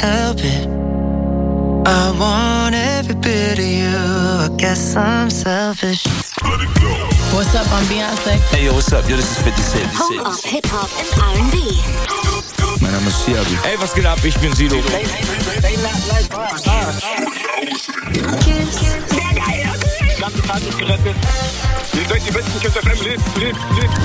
help it. I want every bit of you. I guess I'm selfish. Let it go. What's up? I'm Beyonce. Hey, yo, what's up? Yo, this is 50 Cent. Home of Hip-Hop and R&B. Mein Name ist Siabi. Hey, was geht ab? Ich bin Sido. Ganze Tag ist gerettet. Ihr seid die besten Kids FM. Lebt.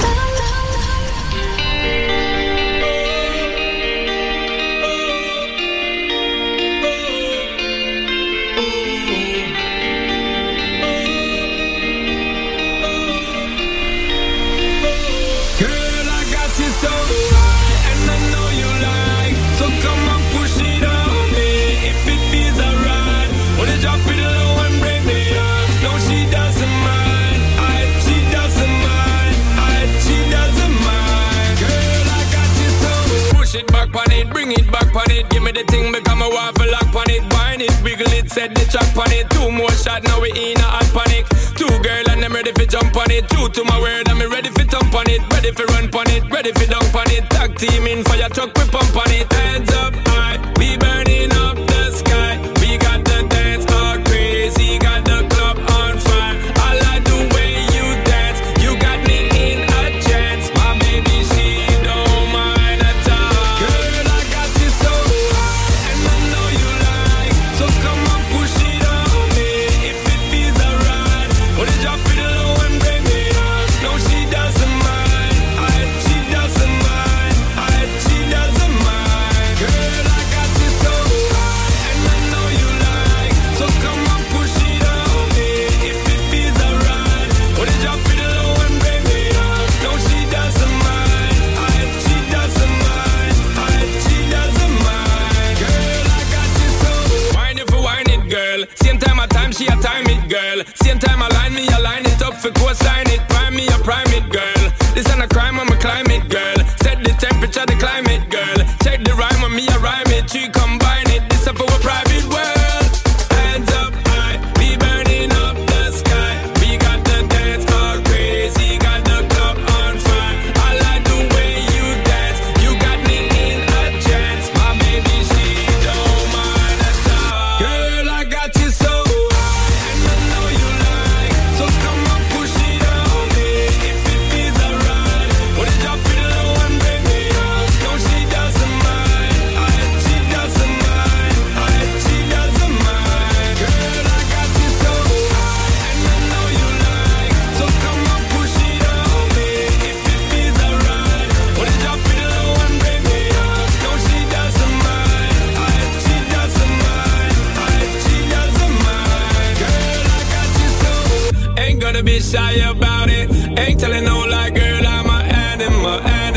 Bring it back on it, give me the thing, become a waffle lock on it. Wine it, wiggle it, set the track on it. 2 more shots, now we in a hot panic. 2 girl and I'm ready for jump on it. 2 to my word, I'm ready for thump on it. Ready for run on it, ready for dunk on it. Tag team in fire truck, we pump on it. Hands up high, we burning up the sky. We got the dance all crazy, got the club on fire. I like the way you dance, you got me in a trance. My baby, she don't mind at all. Girl, I got you so high, and I know you like. So come on, push it on me, if it feels alright. Wanna drop it low and bring it up. No, she doesn't mind. She doesn't mind. She doesn't mind. Girl, I got you so high, and I know you like. So come on, push it on me, if it feels alright. Wanna drop it low and bring it up. No, she doesn't mind. She doesn't mind. She doesn't mind. Girl, I got you so. Wine it for wine it, girl. Same time she a time it, girl. Same time I line it up for coastline it. Prime me, I prime it, girl. This ain't a crime, I'm a climate, girl. Set the temperature, the climate, girl. Check the rhyme on me, I rhyme it. She combine it, this up for a private world. Hands up high, we burning up the sky. We got the dance all crazy, got the club on fire. I like the way you dance, you got me in a trance. My baby, she don't mind at all. Girl, I got you so high, and I know you like. So come on, push it on me, if it feels alright. Wanna drop it low and bring it up. No, she doesn't mind. She doesn't mind. She doesn't mind. Girl, I got you so high, and I know you like. So come on, push it on me, if it feels alright. Wanna drop it low and bring it up. No, she doesn't mind. She doesn't mind. She doesn't mind. Girl, I got you so. Ain't gonna be shy about it. Ain't telling no lie, girl, I'm a animal.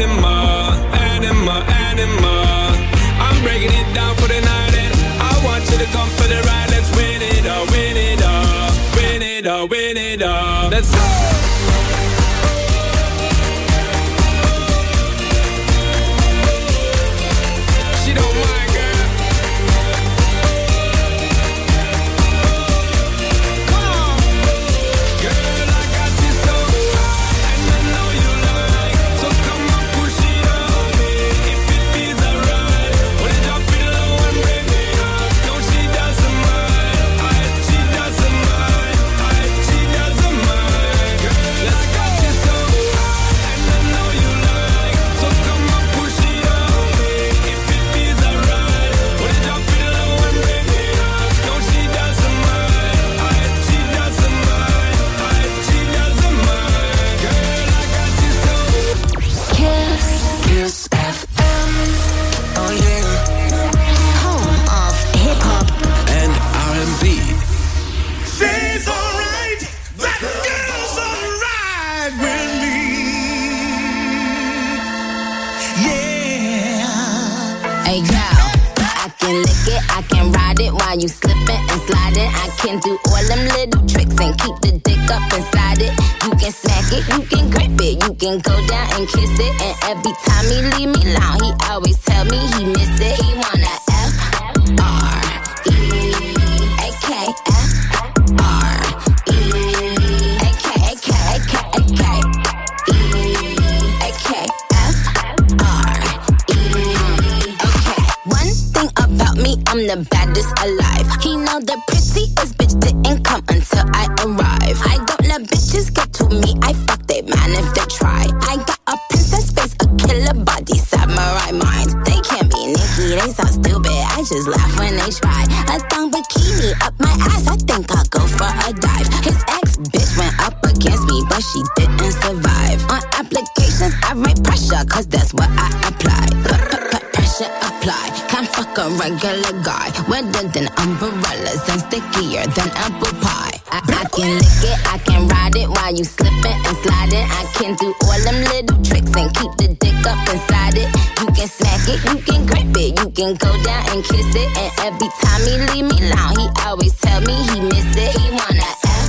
I'm breaking it down for the night, and I want you to come for the ride. Let's win it all, win it all, win it all, win it all. Let's go. She don't mind, girl. Come on. Girl, I got you so high, and I know you like. So come on, push it on me, if it feels alright. Wanna drop it low and bring it up. No, she doesn't mind. She doesn't mind. She doesn't mind. Girl, let's go. You so high, and I know you like. So come on, push it on me, if it feels alright. Wanna drop it low and bring it up. No, she doesn't mind. She doesn't mind. She doesn't mind. Girl, I got you so. Kiss FM. Oh yeah. Home of Hip-Hop And R&B. She's alright. That girl's alright with me. Yeah. Hey girl, I can lick it, I can ride it while you slipping and sliding. I can do all them little tricks and keep the dick up inside it. You can smack it, you can grip it, you can go down and kiss it. And every time he leave me alone, he always tell me he miss it. He wanna F-R-E-A-K, F-R-E-A-K, F-R-E. Okay, one thing about me, I'm the baddest alive. He know the prettiest bitch didn't come until I arrive. I don't let bitches get to me, I fuck they man if they try. I got a princess face, a killer body, samurai mind. They can't be Nicki, they so stupid, I just laugh when they try. A thong bikini up my ass, I think I'll go for a dive. His ex-bitch went up against me, but she didn't survive. On applications, I write pressure, cause that's what I apply. Pressure apply, can't fuck a regular guy. Wetter than umbrellas and stickier than apple pie. I can lick it, I can ride it while you slipping and sliding. I can do all them little tricks and keep the dick up inside it. You can smack it, you can grip it, you can go down and kiss it. And every time he leave me alone, he always tell me he miss it. He wanna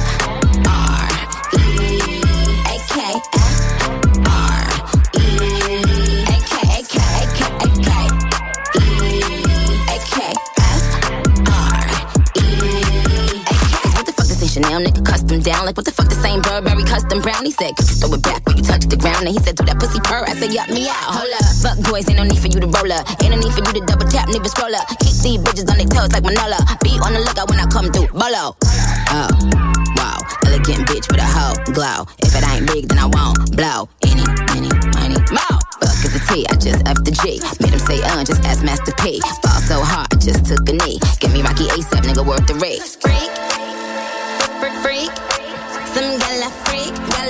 Chanel nigga custom down. Like what the fuck the same Burberry custom brown. He said, could you throw it back when you touch the ground? And he said, do that pussy purr. I said, yup, me out. Hold up. Fuck boys, ain't no need for you to roll up. Ain't no need for you to double tap, nigga scroll up. Keep these bitches on their toes like Manola. Be on the lookout when I come through. Bolo. Oh, wow. Elegant bitch with a hoe glow. If it ain't big, then I won't blow. Any, more. Fuck is the T, I just F the G. Made him say, just ask Master P. Ball so hard, I just took a knee. Give me Rocky ASAP, nigga, worth the rate. Freak, some gala freak.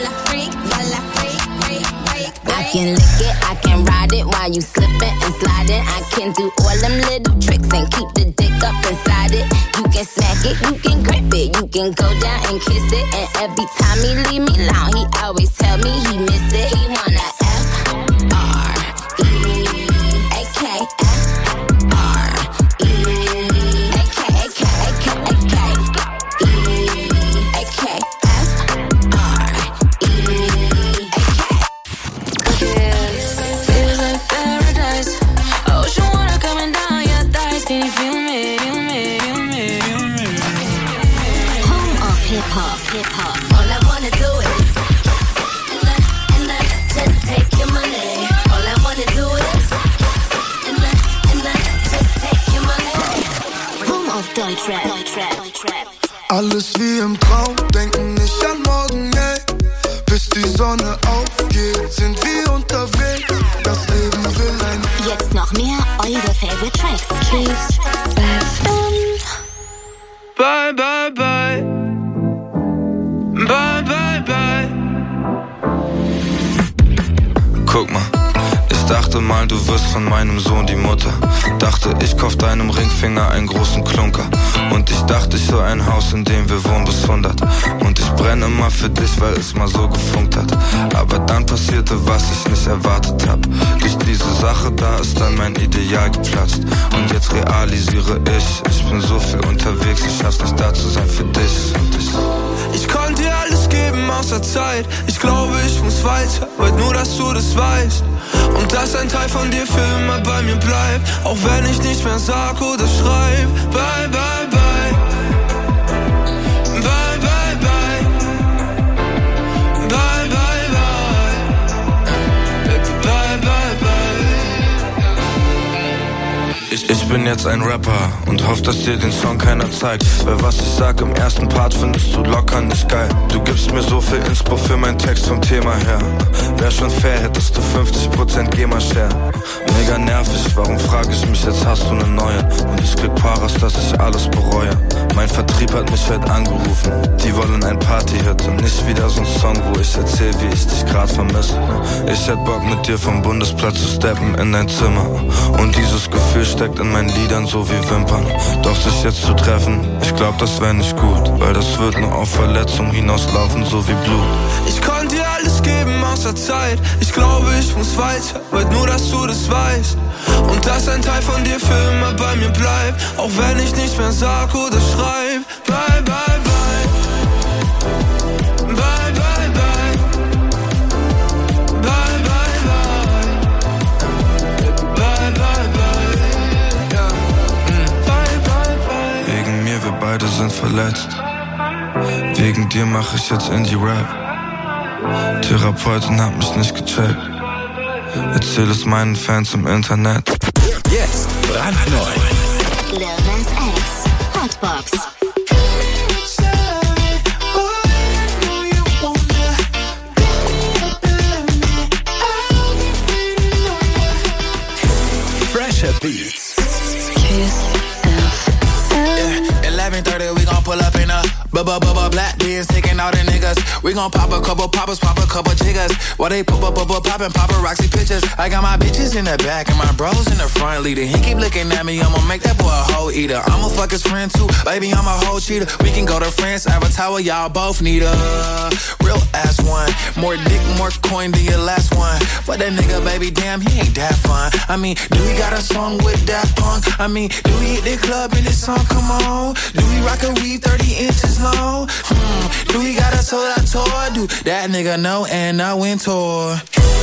I can lick it, I can ride it while you slipping and sliding. I can do all them little tricks and keep the dick up inside it. You can smack it, you can grip it, you can go down and kiss it. And every time he leave me alone, he always tell me he miss it. He wanna hip-hop. All I wanna do is and just take your money. All I wanna do is and just take your money. Home of Deutschrap. Alles wie im Traum, denken nicht an morgen, yeah. Bis die Sonne aufgeht, sind wir unterwegs. Das Leben will ein... Jetzt noch mehr eure Favorite Tracks. Kiss FM. Bye, bye, bye. Bye, bye, bye. Guck mal, ich dachte mal, du wirst von meinem Sohn die Mutter. Dachte, ich kauf deinem Ringfinger einen großen Klunker. Und ich dachte, ich soll ein Haus, in dem wir wohnen bis 100. Und ich brenne immer für dich, weil es mal so gefunkt hat. Aber dann passierte, was ich nicht erwartet hab. Durch diese Sache, da ist dann mein Ideal geplatzt. Und jetzt realisiere ich bin so viel unterwegs, ich schaff's nicht da zu sein für dich und dich. Ich konnte dir alles geben außer Zeit. Ich glaube, ich muss weiter, wollt nur, dass du das weißt. Und dass ein Teil von dir für immer bei mir bleibt. Auch wenn ich nicht mehr sag oder schreib. Bye, bye, bye. Bye, bye, bye. Bye, bye, bye. Bye, bye, bye. Ich bin jetzt ein Rapper und hoff, dass dir den Song keiner zeigt. Weil was ich sag im ersten Part findest du locker nicht geil. Du gibst mir so viel Inspo für meinen Text vom Thema her. Wär schon fair, hättest du 50% GEMA-Share. Mega nervig, warum frag ich mich, jetzt hast du ne neue. Und ich krieg Paras, dass ich alles bereue. Mein Vertrieb hat mich heute angerufen. Die wollen ein Party-Hit und nicht wieder so ein Song, wo ich erzähl, wie ich dich grad vermisse. Ich hätt Bock mit dir vom Bundesplatz zu steppen in dein Zimmer. Und dieses Gefühl steckt in meinen Liedern so wie Wimpern. Doch sich jetzt zu treffen, ich glaub, das wär nicht gut. Weil das wird nur auf Verletzung hinauslaufen, so wie Blut. Ich konnte dir alles geben außer Zeit. Ich glaube, ich muss weiter, wollt nur, dass du das weißt. Und dass ein Teil von dir für immer bei mir bleibt. Auch wenn ich nicht mehr sag oder schreib. Bye, bye, bye. Bye, bye, bye. Bye, bye, bye. Bye, bye, bye. Ja. Bye, bye, bye. Wegen mir, wir beide sind verletzt. Wegen dir mach ich jetzt Indie-Rap. Therapeutin hat mich nicht gecheckt. Erzähl es meinen Fans im Internet. Jetzt brandneu. Lil Nas Pops. Fresher Beats. Kiss Yeah, 11:30 we gon' pull up in a black beans, taking all the niggas. We gon' pop a couple poppers, pop a couple jiggers. While they poppin' paparazzi pictures. I got my bitches in the back and my bros in the front leader. He keep looking at me, I'ma make that boy a hoe eater. I'ma fuck his friend too, baby, I'm a whole cheater. We can go to France, Avatar, y'all both need a real ass one. More dick, more coin than your last one. But that nigga, baby, damn, he ain't that fun. I mean, do we got a song with Daft Punk? I mean, do we hit the club in this song? Come on. Do we rock a weed 30 inches long? Do we got a sold out tour? Do that nigga know and I went tour?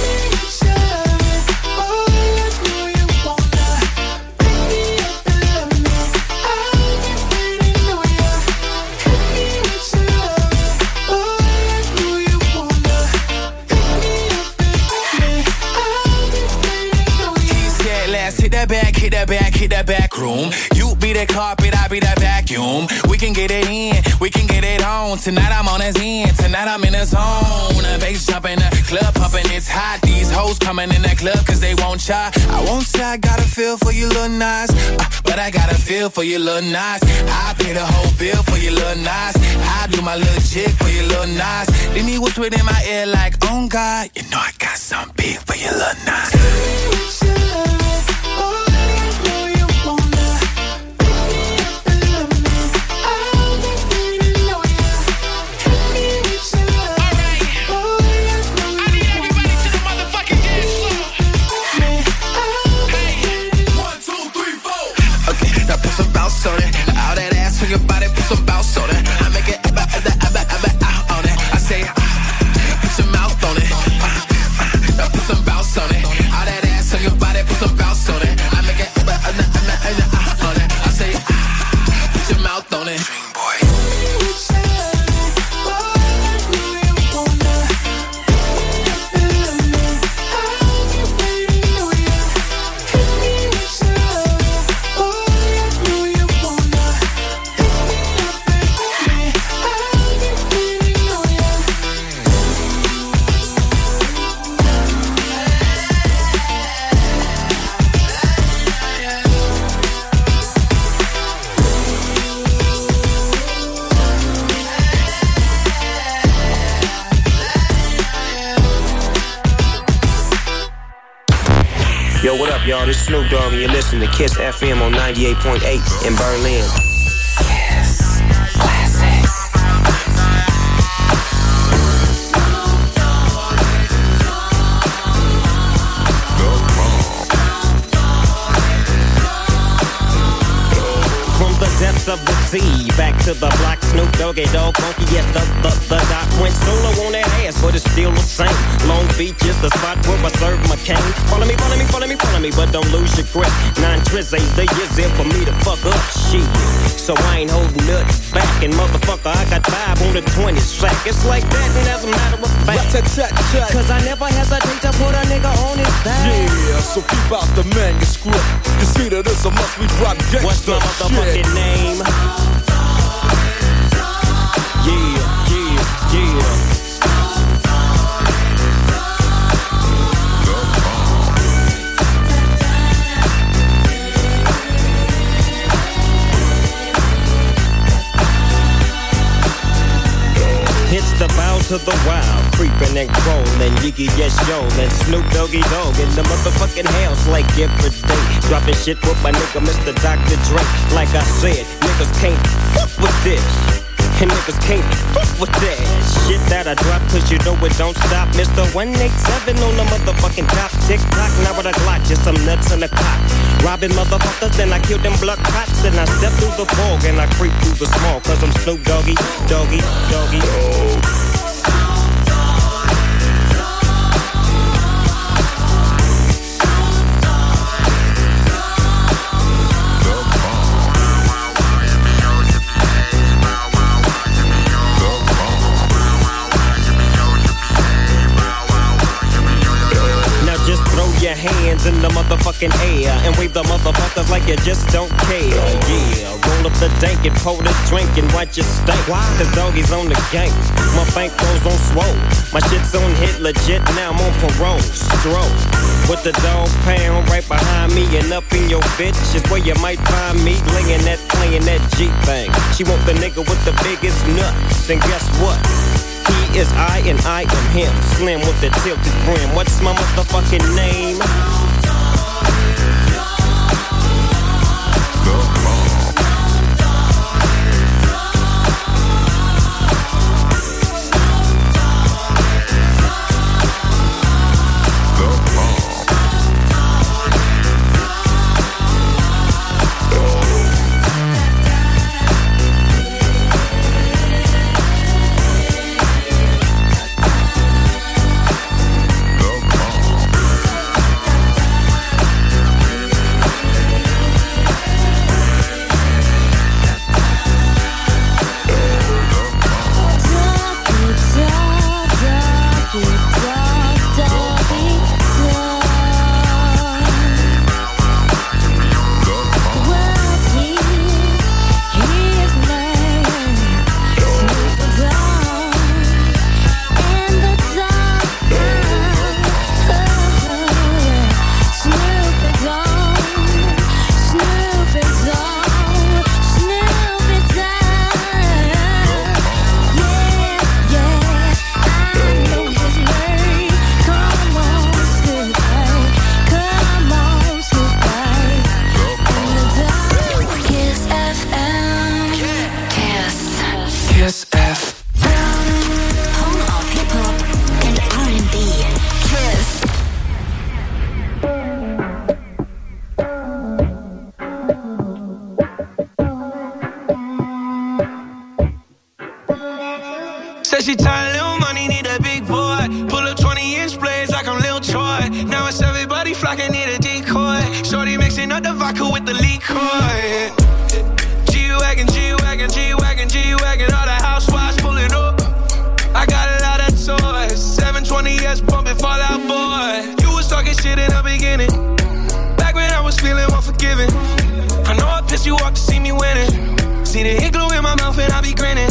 Hit that back room. You be the carpet, I be the vacuum. We can get it in, we can get it on. Tonight I'm on his end, tonight I'm in the zone. Bass jumping, the club pumping, it's hot. These hoes coming in the club cause they won't try. I won't say I got a feel for you little nice, but I got a feel for you little nice. I pay the whole bill for you little nice. I do my little jig for you little nice. Then he whisper in my ear like, oh God, you know I got something big for you little nice. On it. All that ass on your body, put some bounce on it. I make it on it. I say, put your mouth on it. Put some bounce on it. All that ass on your body, put some bounce on it. I make it on it. I say, put your mouth on it. Dream boy. Yo, what up, y'all? This is Snoop Dogg, and you're listening to Kiss FM on 98.8 in Berlin. Kiss Classics. From the depths of the sea, back to the block, Snoop Doggy Dogg, funky as the dot. Went solo on that ass, but it's still the same. Long Beach is the spot where I serve my cane. Follow me, but don't lose your grip. 9 trizzies, the years in for me to fuck up shit. So I ain't holding nothing back, and motherfucker, I got 5 on the 20 sack. It's like that, and as a matter of fact, cause I never hesitate to put a nigga on his back. Yeah, so keep out the manuscript. You see that it's a must we drop gangsta. What's my motherfucking name? Yeah. It's the bow to the wild, creeping and crawling, Yiggy yes yo, and Snoop Doggy Dogg in the motherfucking house like every day. Dropping shit with my nigga Mr. Dr. Dre. Like I said, niggas can't fuck with this, and niggas can't fuck with that shit that I drop, cause you know it don't stop. Mr. 187 on the motherfucking top. Tick-tock, now with a Glock, just some nuts in the cock. Robbing motherfuckers, then I kill them blood cops. Then I step through the fog and I creep through the small, cause I'm Snoop Doggy, Doggy. Hands in the motherfucking fucking air and wave the motherfuckers like you just don't care. Yeah, roll up the dank and pour the drink and watch it stink. Cause doggies on the gang, my bankrolls on swole. My shit's on hit legit, now I'm on parole. Stroll with the dog pound right behind me and up in your bitch is where you might find me laying that, playing that G thing. She want the nigga with the biggest nuts, and guess what? He is I and I am him. Slim with the tilted brim. What's my motherfucking name? Said she tired, little money, need a big boy. Pull up 20-inch blades like I'm Lil Troy. Now it's everybody flocking, need a decoy. Shorty mixing up the vodka with the liquor. G-Wagon, G-Wagon, G-Wagon, G-Wagon. All the housewives pulling up. I got a lot of toys. 720S pumping Fallout Boy. You was talking shit in the beginning. Back when I was feeling unforgiving. I know I pissed you off to see me winning. See the hit glue in my mouth and I be grinning.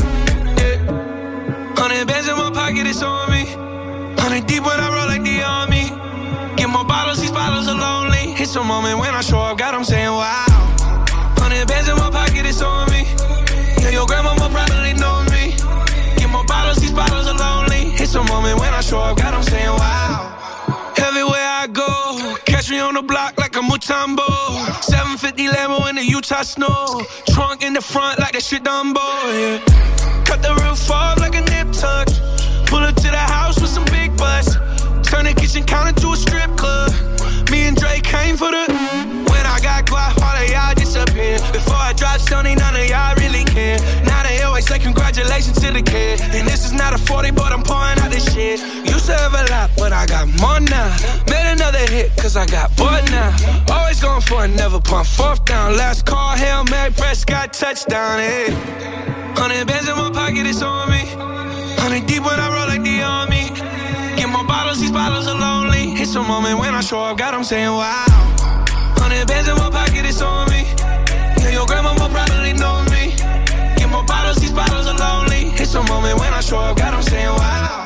100 bands in my pocket, it's on me. 100 deep when I roll like the army. Get more bottles, these bottles are lonely. It's a moment when I show up, God, I'm saying wow. 100 bands in my pocket, it's on me. Yeah, your grandma will probably know me. Get more bottles, these bottles are lonely. It's a moment when I show up, God, I'm saying wow. Everywhere I go, catch me on the block like a Mutombo. 750 Lambo in the Utah snow. Trunk in the front like that shit Dumbo, yeah. Cut the roof off like a nip tuck. Pull up to the house with some big butts. Turn the kitchen counter to a strip club. Me and Drake came for the. When I got guap, all of y'all disappear. Before I dropped Stoney, none of y'all really care. Now they always say congratulations to the kid. And this is not a 40, but I'm pouring out this shit. Used to have a lot, but I got more now. Made another hit, cause I got bored now. Always going for it, never pump fourth down. Last call, Hail Mary, Prescott, touchdown, hey. 100 bands in my pocket, it's on me. 100 deep when I roll like the army. Get more bottles, these bottles are lonely. It's a moment when I show up, God, I'm saying wow. 100 bands in my pocket, it's on me. Yeah, your grandma will probably know me. Get more bottles, these bottles are lonely. It's a moment when I show up, God, I'm saying wow.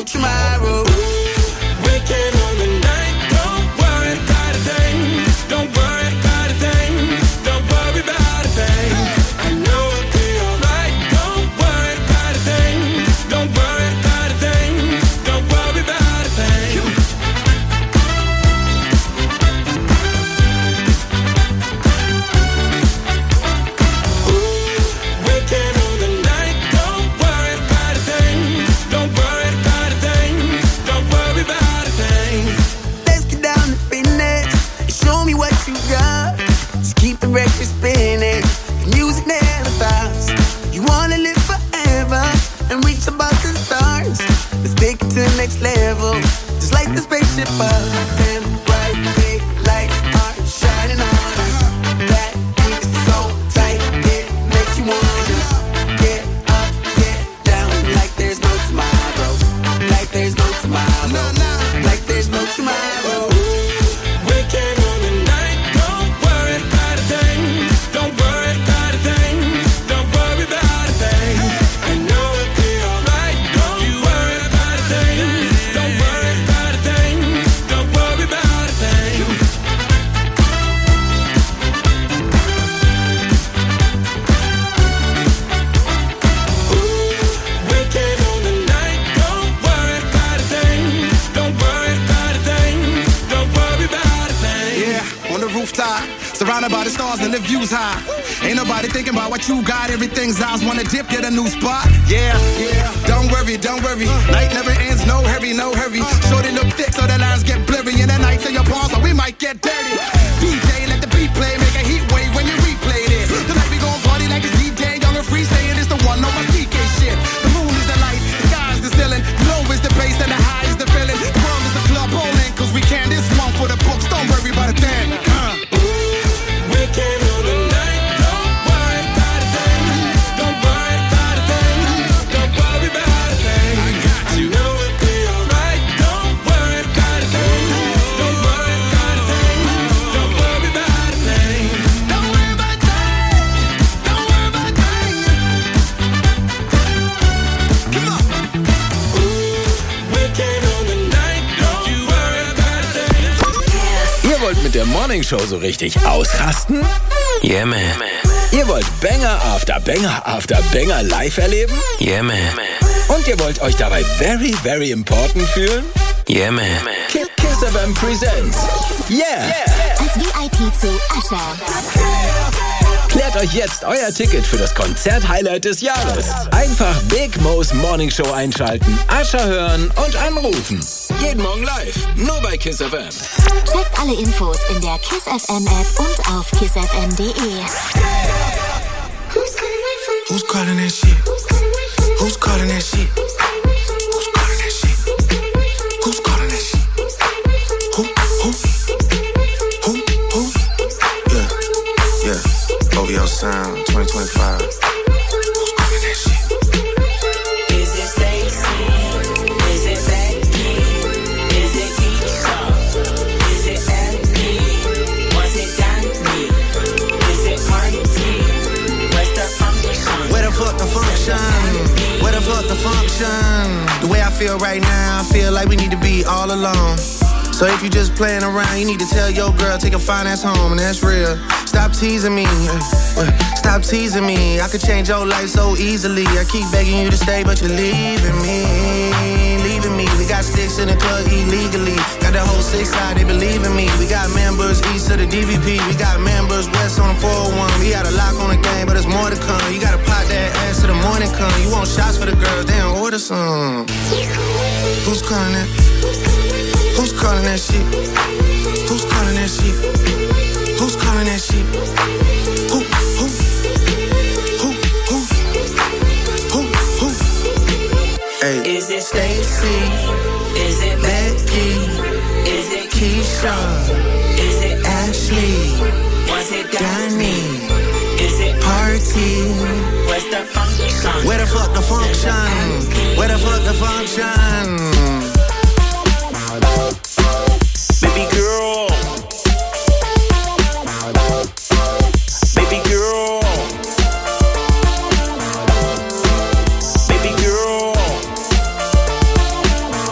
tomorrow. Weekend on the night, don't worry about a thing. Don't worry about a thing. Don't worry about a thing. I know it'll be alright. Don't worry about a thing. Don't worry about a thing. Don't worry about a thing. Weekend on the night, don't worry about a thing. Don't worry about a thing. Don't worry about a thing. Let's get down to business and show me what you got. Just keep the record spinning, the music never stops. You wanna live forever and reach above the stars. Let's take it to the next level, just like the spaceship up. And bright big lights are shining on us. That heat is so tight, it makes you wanna just get up, get down, like there's no tomorrow. Like there's no tomorrow. Like there's no tomorrow. Weekend on the night, don't worry about a thing. Don't worry about a thing. Don't worry about a thing. I know it'll be alright. Don't you worry about a thing. Don't worry about a thing. Don't worry about a thing. Weekend on the night, don't worry about a thing. Don't worry about a thing. Don't worry about a thing. Yeah, on the rooftop, surrounded by the stars and the views high. Ain't nobody thinking about what you got. Everything's eyes wanna dip, get a new spot. Yeah, yeah. Don't worry, don't worry. Night never ends, no hurry, no hurry. Shorty look thick, so the lines get blurry. And the nights in your palms, so we might get dirty. DJ, let the beat play, make a heat wave when you replay this. Tonight we gon' party like it's DJ, young and free, saying it's the one on my CK shit. The moon is the light, the sky is the ceiling, low is the bass and the high is the feeling. The world is a club bowling, cause we can this one for the books. Don't worry about a thing. Weekend on the night, don't worry about a thing. Don't worry about a thing. Don't worry about a thing. I know it'll be alright. Don't worry about a thing. Don't worry about a thing. Don't worry about a thing. Don't worry about a thing. Don't worry about a thing. Come on. Weekend on the night, don't you worry about a thing. Ihr wollt mit der Morning Show so richtig ausrasten? Yeah, man. Ihr wollt Banger after Banger after Banger live erleben? Yeah, man. Und ihr wollt euch dabei very, very important fühlen? Yeah, man. Kiss FM presents Yeah! Als VIP zu Usher. Klärt euch jetzt euer Ticket für das Konzert-Highlight des Jahres. Einfach Big Mo's Morning Show einschalten, Usher hören und anrufen. Jeden Morgen live, nur bei Kiss FM. Checkt alle Infos in der Kiss FM App und auf kissfm.de. Who's calling that shit? Who's calling that shit? Who's calling that shit? Who's calling that shit? Who? Yeah. OVO Sound 2025. Who's calling that shit? Is it Stacy? Is it Becky? Is it Keisha? Is it Andy? Was it Danny? Is it Marty? Where's the function? Where the fuck the function? Where the fuck the function? The way I feel right now, I feel like we need to be all alone. So if you just playing around, you need to tell your girl, take a fine ass home, and that's real. Stop teasing me, stop teasing me. I could change your life so easily. I keep begging you to stay, but you're leaving me. We got sticks in the club illegally. Got the whole 6 side, they believe in me. We got members east of the DVP. We got members west on the 401. We got a lock on the game, but there's more to come. You gotta pop that ass till the morning come. You want shots for the girls, they don't order some. Who's calling that? Who's calling that shit? Who's calling that shit? Who's calling that shit? Who? Hey. Is it Stacy? Is it Becky? Is it Keisha? Is it Ashley? Was it Danny? Is it Party? Where's the function? Where the fuck the function? Where the fuck the function? Baby girl. Baby girl. Baby girl.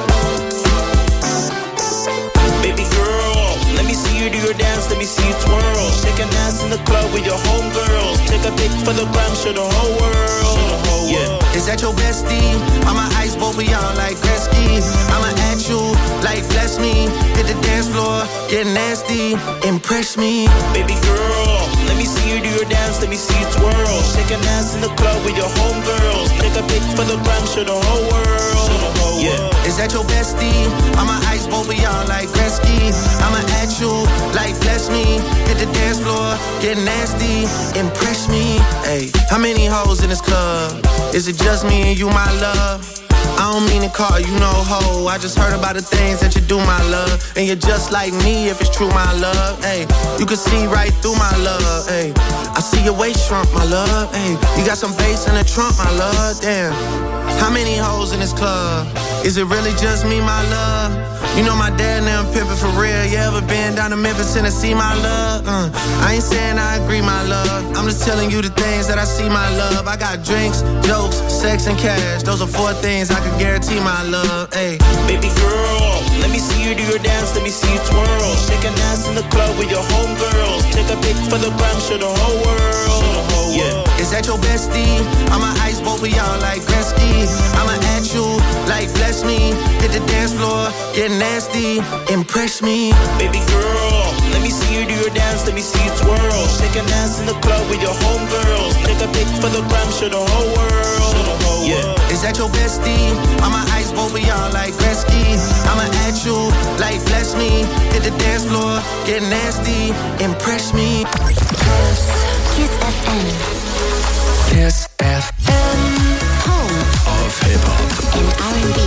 show the whole world. Yeah. Is that your bestie? I'ma ice both of y'all like Gretzky. I'ma at you like bless me. Hit the dance floor, get nasty, impress me. Baby girl, let me see you do your dance, let me see you twirl. Shake an ass in the club with your homegirls. Take a pic for the gram, show the whole world. Yeah. Is that your bestie? I'ma ice both of y'all like Gretzky. I'ma at you like bless me. Hit the dance floor, get nasty, impress me. Hey, how many hoes in this club? Is it just me and you, my love? I don't mean to call you no hoe. I just heard about the things that you do, my love. And you're just like me if it's true, my love. Hey, you can see right through my love. Hey, I see your waist shrunk, my love. Hey, you got some bass in the trunk, my love. Damn. How many hoes in this club? Is it really just me, my love? You know my dad and them pimpin' for real. You ever been down to Memphis, Tennessee, my love? I ain't saying I agree, my love. I'm just telling you the things that I see, my love. I got drinks, jokes, sex, and cash. Those are 4 things I can guarantee, my love. Ay. Baby girl, let me see you do your dance, let me see you twirl. Shake an ass in the club with your homegirls. Take a pic for the gram, show the whole world. Yeah. Is that your bestie? I'ma ice both of y'all like Gretzky. I'ma at you like bless me. Hit the dance floor, get nasty, impress me. Baby girl, let me see you do your dance, let me see you twirl. Shake an ass in the club with your homegirls. Take a pic for the gram, show the whole world. Yeah. Is that your bestie? I'ma ice both of y'all like Gretzky. I'ma at you like bless me. Hit the dance floor, get nasty, impress me. Kiss FM. Kiss FM. Home of Hip Hop and R&B.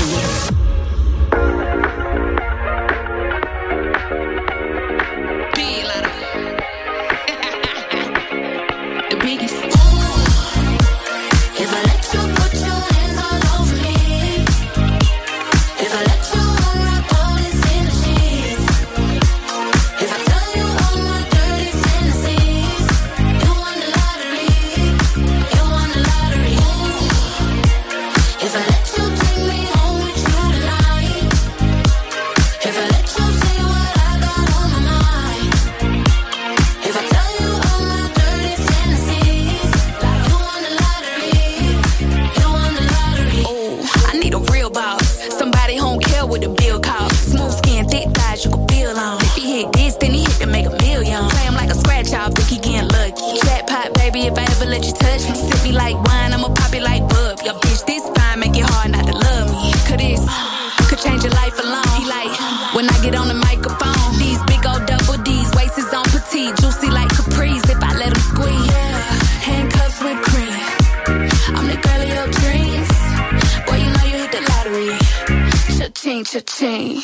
Cha-ching.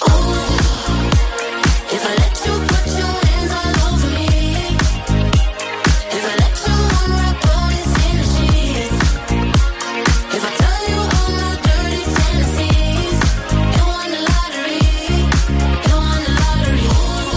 If I let you put your hands all over me, if I let you unwrap all these energies, if I tell you all my dirty fantasies, you won the lottery, you won the lottery.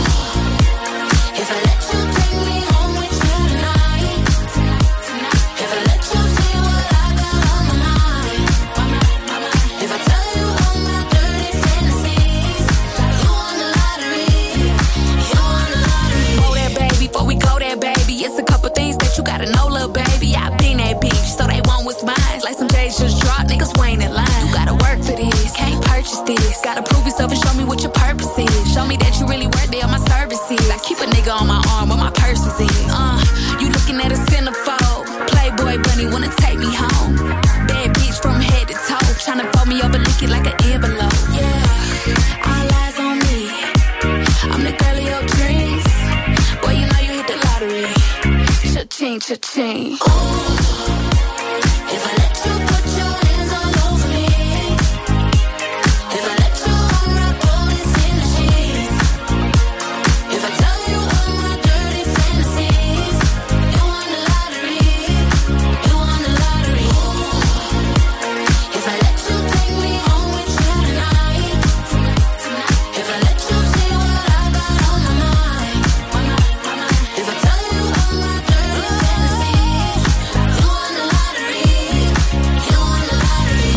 If I let you take me home with you tonight, if I let you see what I got on my mind, if I tell you all my dirty fantasies, you won the lottery, you won the lottery. Whoa there, baby, before we go there, baby, it's a couple things that you gotta know, little baby. I been that bitch, so they want what's mine. Like some J's just dropped, niggas waiting in line. You gotta work for this, can't purchase this. Gotta prove yourself and show me what your purpose is. Show me that you really worth it on my services. I keep a nigga on my arm where my purse is in. You looking at a centerfold. Playboy bunny wanna take me home. Bad bitch from head to toe, tryna fold me up and lick it like an envelope. Yeah, all eyes on me. I'm the girl of your dreams. Boy, you know you hit the lottery. Cha-ching, cha-ching. If I let you put your hands all over me, if I let you unwrap all these energies, if I tell you all my dirty fantasies, you won the lottery, you won the lottery. If I let you take me home with you tonight, if I let you see what I got on my mind, if I tell you all my dirty fantasies, you won the lottery, you won the lottery.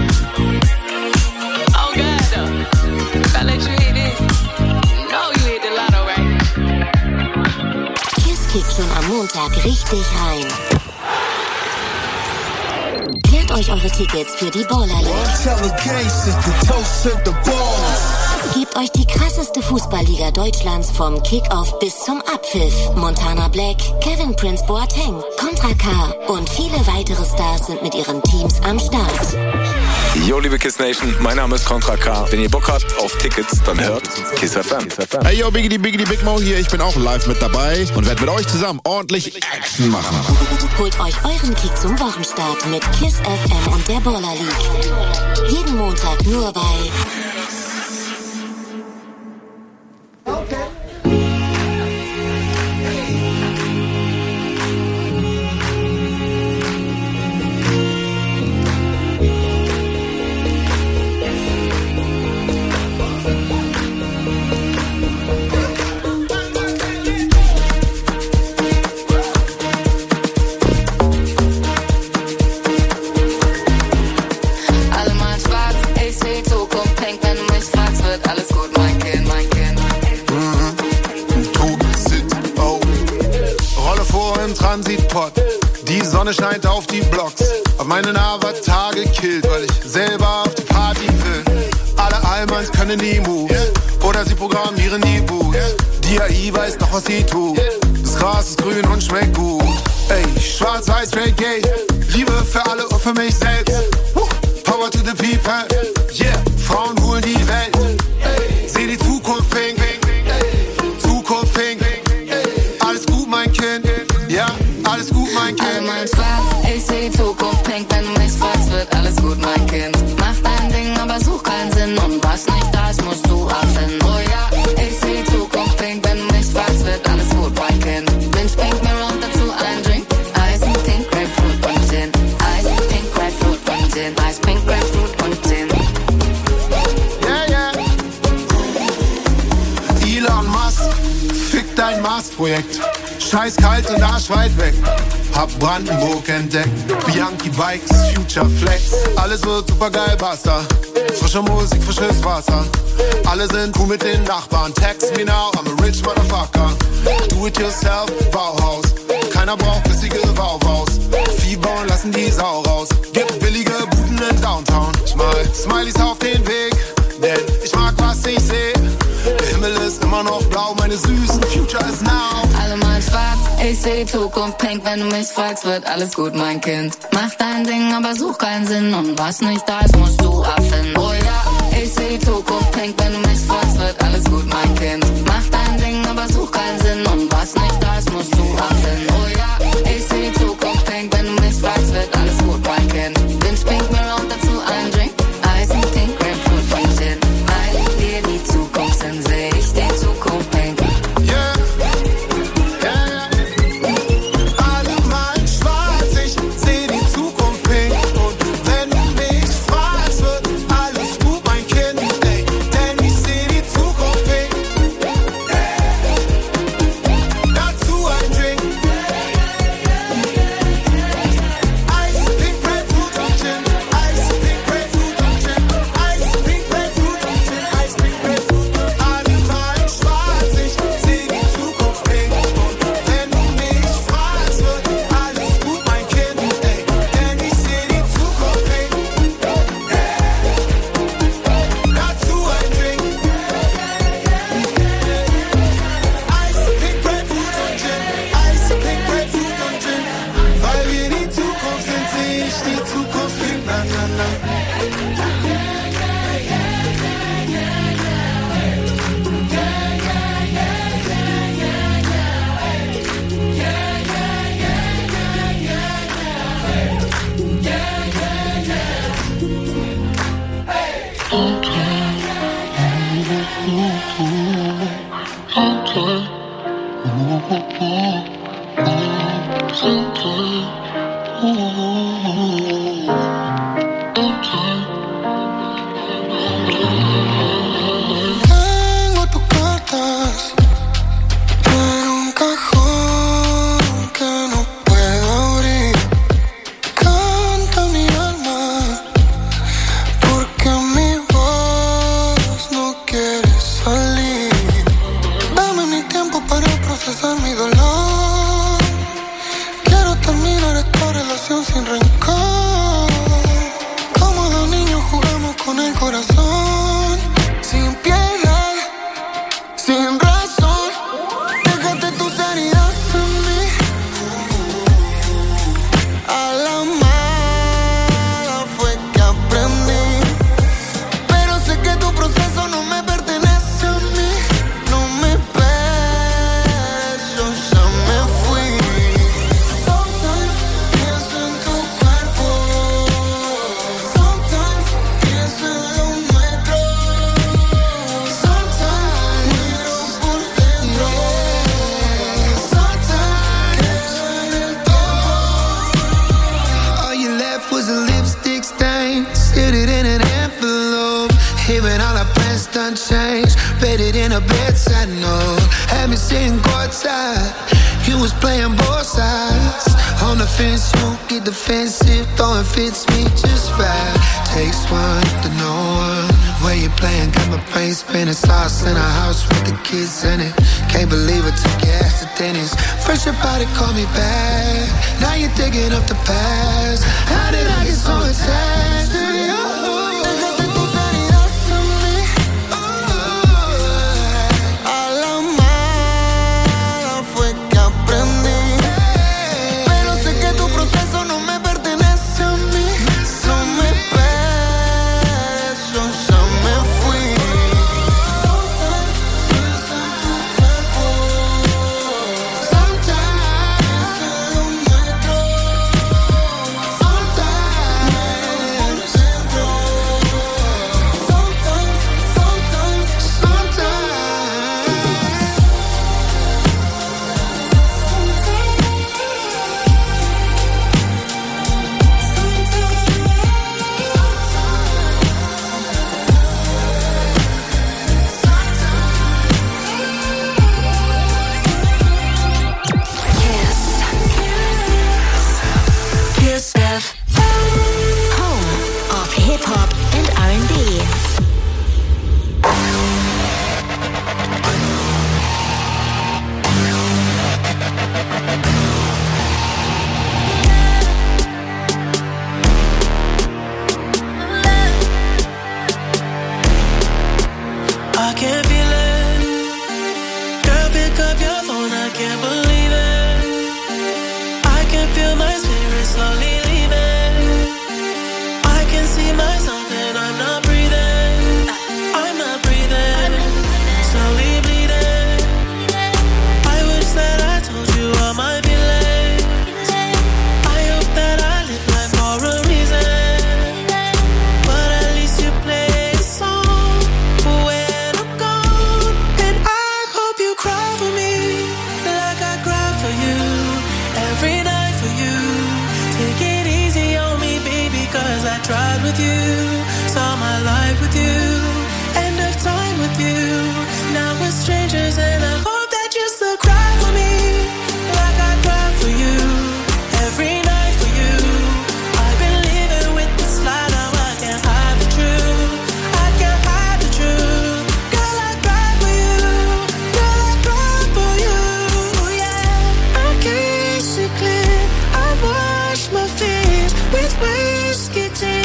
Oh God, if I let you hit this, you know you hit the lotto, right? Kiss kickt schon am Montag richtig rein. euch eure Tickets für die Baller League. Gebt euch die krasseste Fußballliga Deutschlands vom Kickoff bis zum Abpfiff. Montana Black, Kevin Prince Boateng, Contra K und viele weitere Stars sind mit ihren Teams am Start. Yo, liebe Kiss Nation, mein Name ist Contra K. Wenn ihr Bock habt auf Tickets, dann hört Kiss FM. Hey, yo, Biggity Big Mo hier. Ich bin auch live mit dabei und werde mit euch zusammen ordentlich Action machen. Holt euch euren Kick zum Wochenstart mit Kiss FM und der Baller League. Jeden Montag nur bei Die Sonne scheint auf die Blocks, hab meinen Avatar gekillt, weil ich selber auf die Party will. Alle Allmanns können die Moves, oder sie programmieren die Boots. Die AI weiß noch, was sie tut. Das Gras ist grün und schmeckt gut. Ey, schwarz-weiß, straight gay, Liebe für alle und für mich selbst. Power to the people, yeah, Frauen holen die Welt. Seh die Zukunft pink, Zukunft pink. Alles gut, mein Kind, ja, alles gut, mein Kind. Alle mal schwarz, ich seh Zukunft pink. Wenn du mich fragst, wird alles gut, mein Kind. Mach dein Ding, aber such keinen Sinn. Und was nicht da ist, musst du abfinden. Oh ja, ich seh Zukunft pink. Wenn du mich fragst, wird alles gut, mein Kind. Binge pink, mir und dazu ein Drink. Ice, pink, Grapefruit und Gin. Ice, pink, Grapefruit und Gin. Ice, pink, Grapefruit und Gin. Yeah, yeah. Elon Musk, fick dein Mars-Projekt. Scheiß kalt und arschweit weg. Hab Brandenburg entdeckt. Bianchi Bikes, Future Flex. Alles wird super geil, basta. Frische Musik, frisches Wasser. Alle sind cool mit den Nachbarn. Text me now, I'm a rich motherfucker. Do it yourself, Bauhaus. Keiner braucht bissige Wauwaus. Vieh bauen, lassen die Sau raus. Gibt billige Buden in Downtown. Ich mal Smileys auf den Weg, denn ich mag, was ich seh. Der Himmel ist immer noch blau, meine süßen Future is now. Alle mal schwarz, ich seh Zukunft pink. Wenn du mich fragst, wird alles gut, mein Kind. Mach dein Ding, aber such keinen Sinn. Und was nicht da ist, musst du abfinden. Oh ja, ich seh Zukunft pink. Wenn du mich fragst, wird alles gut, mein Kind. Mach dein Ding, aber such keinen Sinn. Und was nicht da ist, musst du abfinden. Oh ja, ich seh Zukunft pink. Wenn du mich fragst, wird alles gut, mein Kind. Binge pink, mir und dazu ein Drink. Ice, pink, Grapefruit und Gin. Ich dir die Zukunft in Sicht, die Zukunft pink. Yeah, yeah. Alle malen schwarz, ich seh die Zukunft pink. Und wenn du mich fragst, wird alles gut, mein Kind. Ey, denn ich seh die Zukunft pink. Dazu ein Drink. Ice, pink, Grapefruit und Gin. Ice, pink, Grapefruit und Gin. Ice, pink, Grapefruit und Gin. Ice, pink, Grapefruit. Alle malen schwarz, ich seh die Zukunft pink. Und wenn du mich fragst, wird alles gut, mein Kind. Ey, denn ich seh die Zukunft pink. Dazu ein Drink. Ice, pink, Grapefruit und Gin. Ice, pink, Grapefruit und Gin. Weil wir die Zukunft sind, seh ich die Zukunft pink. Na, na, na. Tengo tus cartas en un cajón que no puedo abrir. Canta mi alma porque mi voz no quiere salir. Dame mi tiempo para procesar mi dolor. con el corazón sin piedad, sin razón. Déjate tus heridas en mí. A la mala fue que aprendí, pero sé que tu proceso no me pertenece a mí. No me esperes, yo ya me fui. Sometimes pienso en tu cuerpo, sometimes pienso en lo nuestro, sometimes miro por dentro, sometimes quedo en el tiempo. All you left was a lipstick stain, sealed it in an envelope. Even all I pressed unchanged, read it in a bedside note. Had me sitting courtside, you was playing both sides. On the fence, you get defensive, throwing fits me just right. Takes one to know one. Where you playing, got my brain spinning. Sauce in a house with the kids in it. Can't believe it, took your ass to tennis. Fresh about it, call me back. Now you're digging up the past. How did I get so attached to you? Déjate tus heridas en mí. A la mala fue que aprendí, pero sé que tu proceso no me pertenece a mí. No me esperes, yo ya me fui. Sometimes pienso en tu cuerpo, sometimes pienso en lo nuestro, sometimes miro por dentro, sometimes, sometimes. Kiss FM, home of hip hop and R&B. I can't feel it. Girl, pick up your phone, I can't believe it. I can feel my spirit slowly leaving. I can see myself and I'm not breathing. I'm not breathing. Slowly bleeding. I wish that I told you all my feelings. I hope that I live life for a reason. But at least you play a song when I'm gone. And I hope you cry for me like I cry for you. Every night for you. Take it easy on me, baby, cause I tried with you. Saw my life with you. End of time with you. Now we're strangers and I hope that you still cry for me like I cry for you. Every night for you. I've been living with this lie, now I can't hide the truth. I can't hide the truth. Girl, I cry for you. Girl, I cry for you. Yeah. I kiss it clear. I wash my face with whiskey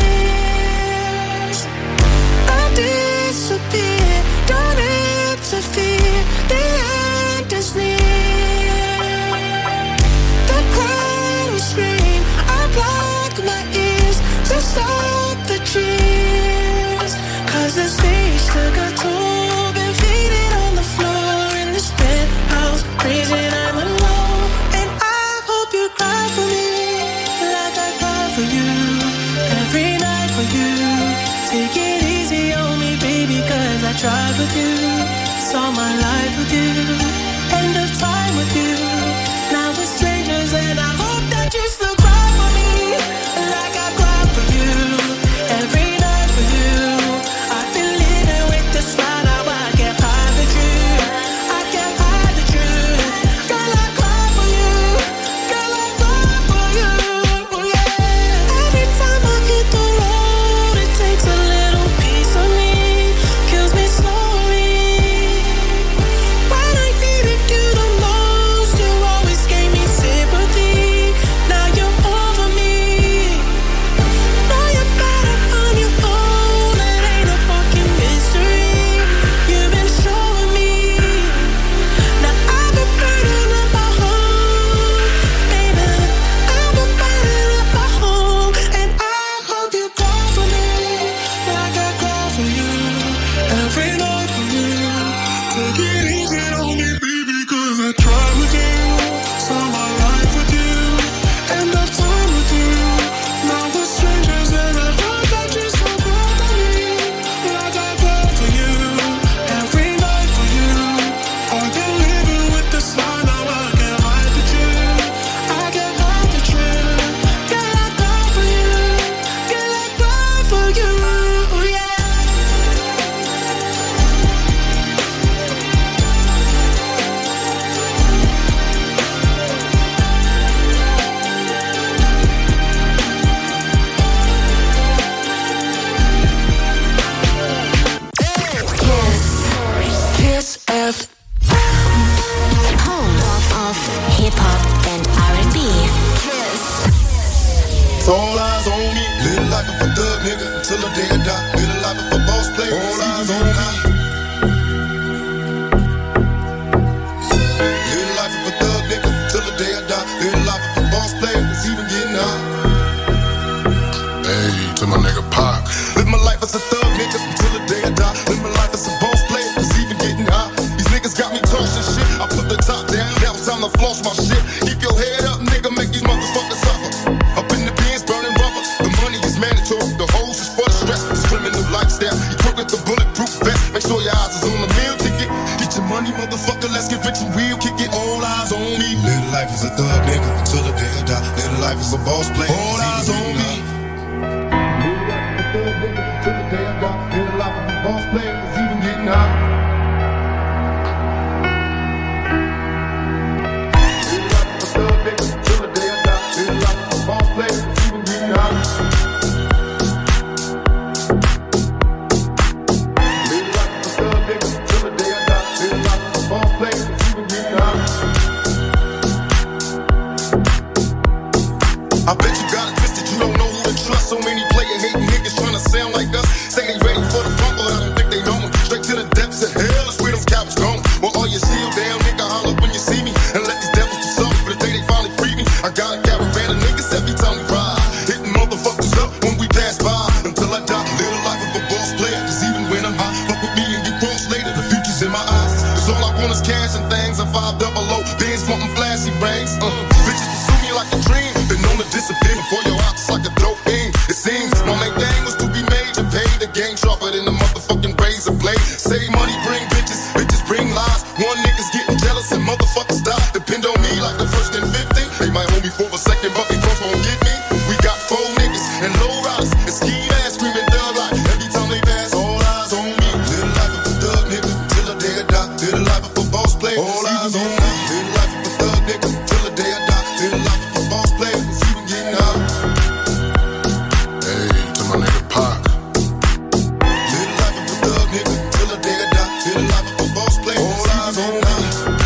tears. I disappear. Don't interfere. The end is near. The crowd will scream. I block my ears to stop the cheers. Cause the stage took a toll. Been faded on the floor in this penthouse. Crazy and I'm alone. And I hope you cry for me like I cry for you. Every night for you. Take it easy on me, baby, cause I tried with you. Saw my life with you. End of time with you. Now we're strangers and I hope that you still cry for me like I cry for you. Every night for you. I've been living with this lie, now I can't hide the truth. I can't hide the truth. Girl, I cry for you. Girl, I cry for you. Yeah. Every time I hit the road, it takes a little piece of me. Kills me slowly. When I needed you the most, you always gave me sympathy. Now you lost my shit. Keep your head up, nigga, make these motherfuckers suffer. Up in the bins, burning rubber. The money is mandatory, the hoes is for the stress. This criminal lifestyle, equipped with the bulletproof vest. Make sure your eyes is on the meal ticket. Get your money, motherfucker, let's get rich and real. Kick it, all eyes on me. Little life is a thug, nigga, until the day I die. Little life is a boss player. All eyes on me. Till the day I die. Little life is a boss player, it's even getting hot. Little life is a thug, nigga, till the day I die. Little life is a boss player, it's even getting hot. Little life is a thug, nigga, till the day I die. Little life is a boss player, it's even getting hot. I bet you got it twisted, you don't know who to trust. So many player hating niggas trying to sound like us. Say they ready for the front, but I don't think they know me. Straight to the depths of hell, that's where those cowards going. Well, all you seal down, nigga, holler when you see me. And let these devils be sorry for the day they finally free me. I got a caravan of niggas every time we ride. Hitting motherfuckers up when we pass by. Until I die, little life of a boss player. Cause even when I'm high, fuck with me and get cross later. The future's in my eyes. Cause all I want is cash and things. I'm 500. Bands wanting flashy rings. Bitches pursue me like a dream. Been known to disappear before your ops like a dope fiend. It seems my main thing was to be made to pay the game sharper than the motherfucking razor blade. Save money, bring bitches, bitches bring lies. One nigga's getting jealous and motherfuckers die. Depend on me like the first and 50. They might hold me for a second, but they both won't get me. We got 4 niggas and low riders and ski ass screaming thug life. Every time they pass, all eyes on me. Little life of a thug nigga till the day I die. Little life of a boss player. All eyes on me. Little life of a thug nigga till the day I die. Little life of a boss player. It's even getting hot. Hey, to my nigga Pac. Little life of a thug nigga till the day I die. Little life of a boss player. All eyes on me.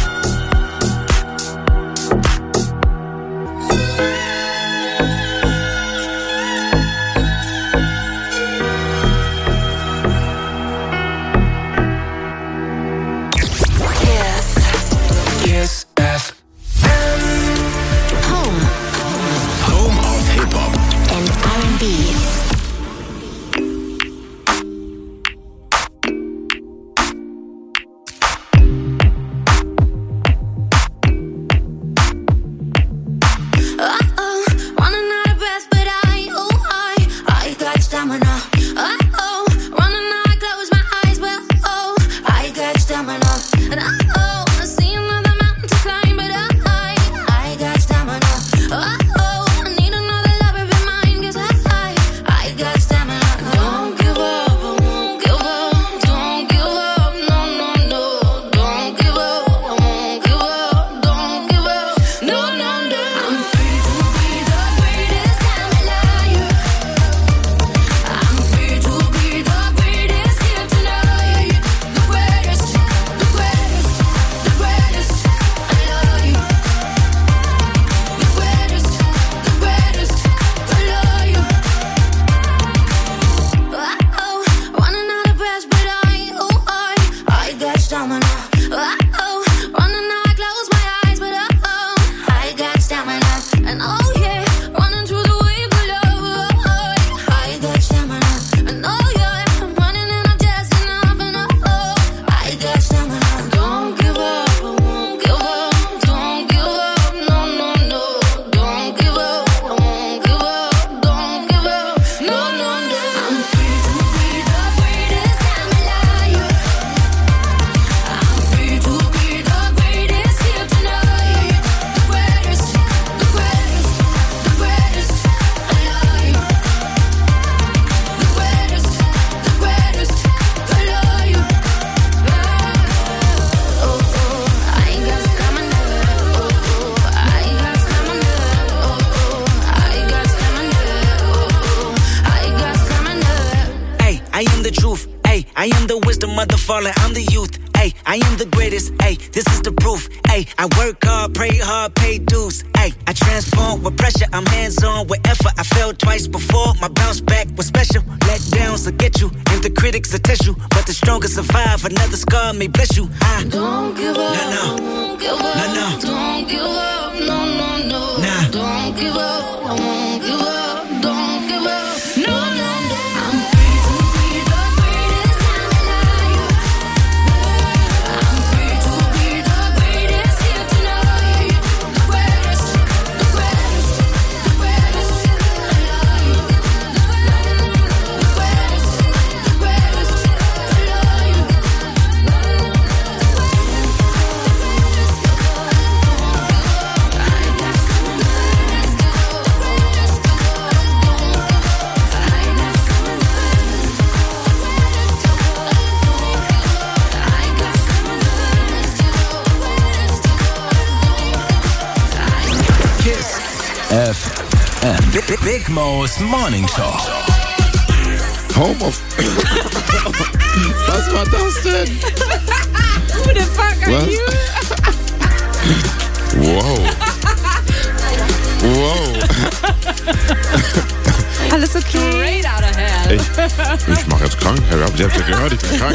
Kiss FM. Home of Hip Hop and R&B. Running out of breath, but I got stamina. Running out, I close my eyes, but I got stamina. And I see another mountain to climb, but I got stamina. I need another lover in mine, 'cause I got stamina. Don't give up, I won't give up. Don't give up, no, no, no. Don't give up, I won't give up. Don't give up, no, no, no. I'm free to be the greatest, I'm alive. I'm free to be the greatest here tonight. The greatest, the greatest, the greatest. I love you. The greatest, the greatest. I love you. Running out of breath, but I got stamina. Running out, I close my eyes, but I got stamina. And yeah, running through the wave of love. I got stamina. And yeah, I'm running and I'm just enough. And I got stamina. Don't give up, I won't give up. Don't give up, no, no, no. Don't give up, I won't give up. Don't give up, no, no, no. I'm free to be the greatest, I'm alive. I'm free to be the greatest here tonight. The greatest, the greatest, the greatest. I love you. The greatest, the greatest. I love you. I ain't got stamina. I got stamina. I got stamina. I got stamina. Ay, I am the truth. Ay, I am the wisdom of the fallen. I'm the youth. Ay, I am the greatest. Ay, this is the proof. Ay, I work hard, pray hard, pay dues. Ay, I transform with pressure. I'm hands-on with effort. I failed twice before. My bounce back was special. Let downs will get you, and the critics will test you. But the strongest survive. Another scar may bless you. Don't give up. No. Won't give up. No. Don't give up. No, no, no. Nah. Don't give up. I won't give up. Don't give up. No, no, no. I'm free to be the greatest, I'm alive. I'm free to be the greatest here tonight. Big Mo's Morning Show. Home of... Was war das denn? Who the fuck are you? Wow. Alles okay? Straight out of hell. Ich mach jetzt krank. Sie habt ja gehört, ich bin krank.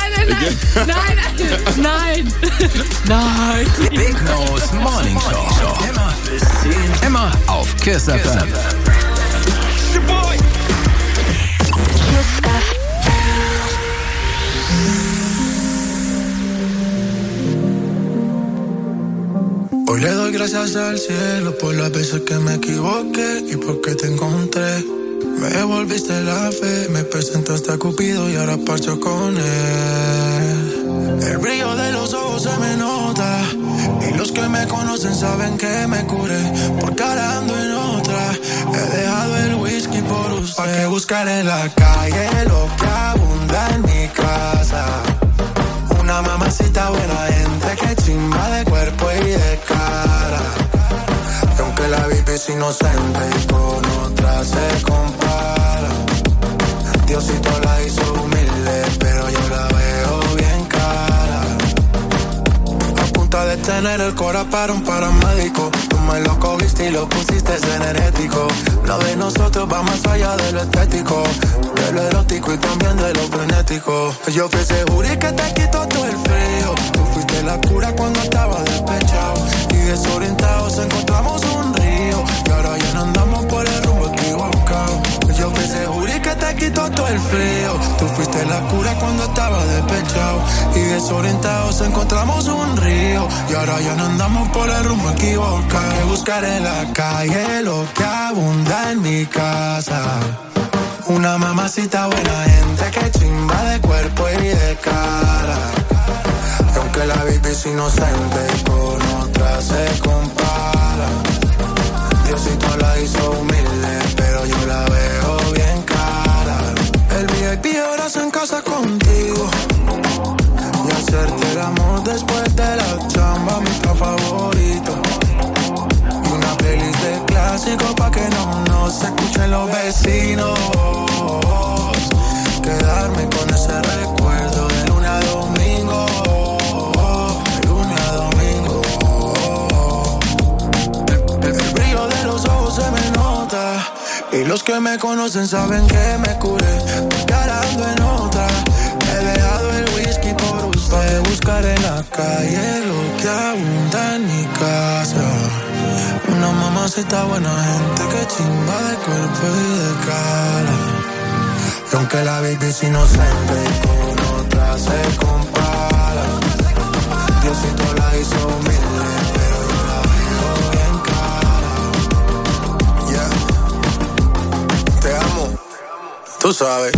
Nein. Big Mo's Morning Show. Immer auf Kiss FM. Hoy le doy gracias al cielo por las veces que me equivoqué y porque te encontré. Me devolviste la fe, me presentaste a Cupido y ahora parcho con él. El brillo de los ojos se me nota y los que me conocen saben que me curé, porque ahora ando en otra. He dejado el whisky por usted. ¿Pa' qué buscar en la calle lo que abunda en mi casa? Una mamacita buena gente que chimba de cuerpo y de cara. Y aunque la vida es inocente y con otra se compara, Diosito la hizo humilde, pero yo la veo bien cara. A punta de tener el cora para un paramédico, tú me lo cogiste y lo pusiste energético. Lo de nosotros va más allá de lo estético, de lo erótico y también de lo frenético. Yo fui ese jury que te quitó todo el frío. Tú fuiste la cura cuando estaba despechado y desorientados encontramos un río. Y ahora ya no andamos por el rumbo equivocado. Yo fui ese jury que te quitó todo el frío. Tú fuiste la cura cuando estaba despechado y desorientados encontramos un río. Y ahora ya no andamos por el rumbo equivocado. Que buscar en la calle lo que abunda en mi casa. Una mamacita buena gente que chimba de cuerpo y de cara. Y aunque la vida es inocente y con otra se compara, Diosito la hizo humilde, pero yo la veo bien cara. El VIP ahora se en casa contigo y hacerte el amor después de la chamba, mi plan favorito. Y una playlist de clásicos pa' que no se escuchen los vecinos. Quedarme con ese recuerdo de lunes a domingo, de lunes a domingo. El brillo de los ojos se me nota y los que me conocen saben que me curé, porque ahora ando en otra. He dejado el whisky por usted. Buscar en la calle lo que abunda en mi casa. Una mamacita buena gente que chimba de cuerpo y de cara. Y aunque la baby es inocente y con otra se compara, Diosito la hizo humilde, pero yo la veo bien cara. Yeah. Te amo, tú sabes.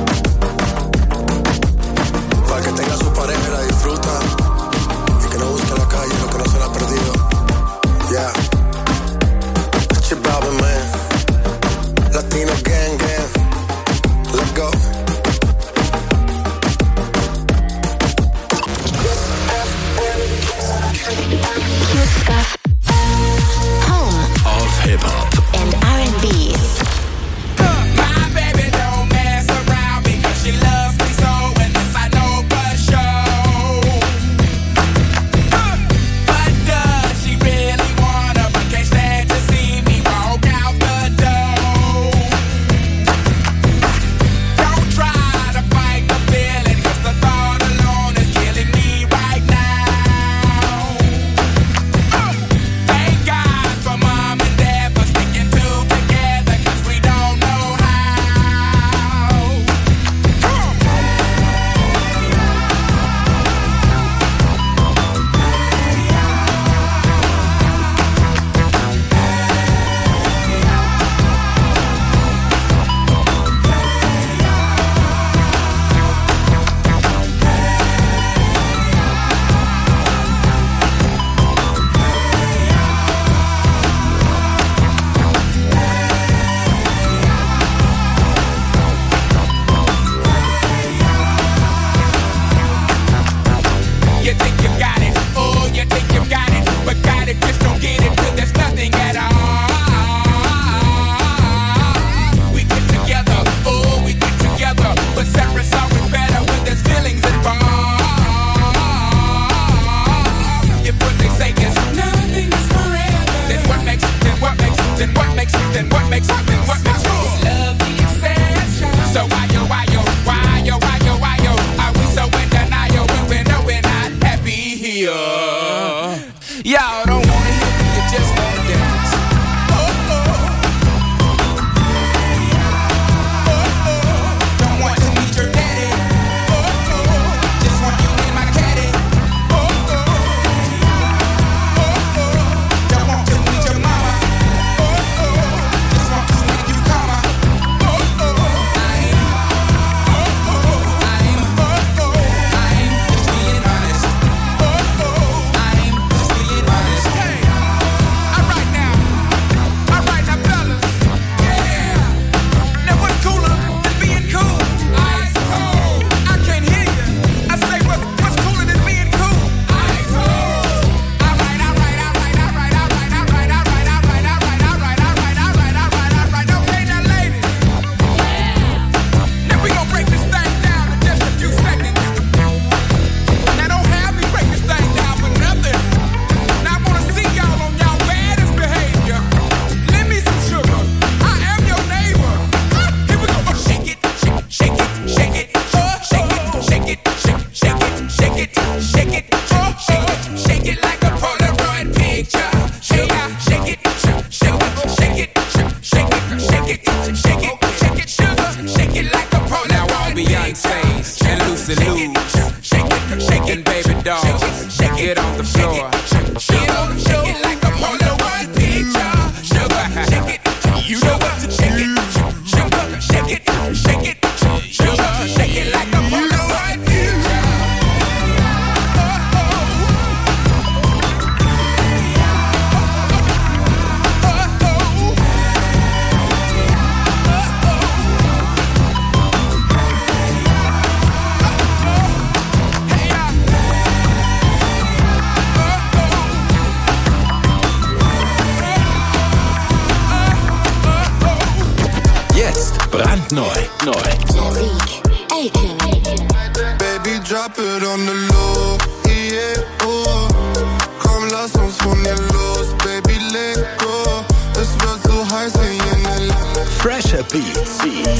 Para que tenga su pareja y la disfruta, y que no busque en la calle lo que no se le ha perdido. Yeah. Chip Balvin, man. Latino gang, gang. Let's go. Home of Hip-Hop and R&B. My baby don't mess around. like Saints and Lucy Lou's. Shaking baby doll, get on the floor. Get on the floor like a Polaroid picture. Sugar, shake it, you know what to shake it. Sugar, shake it, shake it. Sugar, shake it like a Polaroid picture. Brandneu. Baby, drop it on the low. Yeah, oh. Komm, lass uns von hier los. Baby, let go. Es wird so heiß wie in LA. Fresher Beats.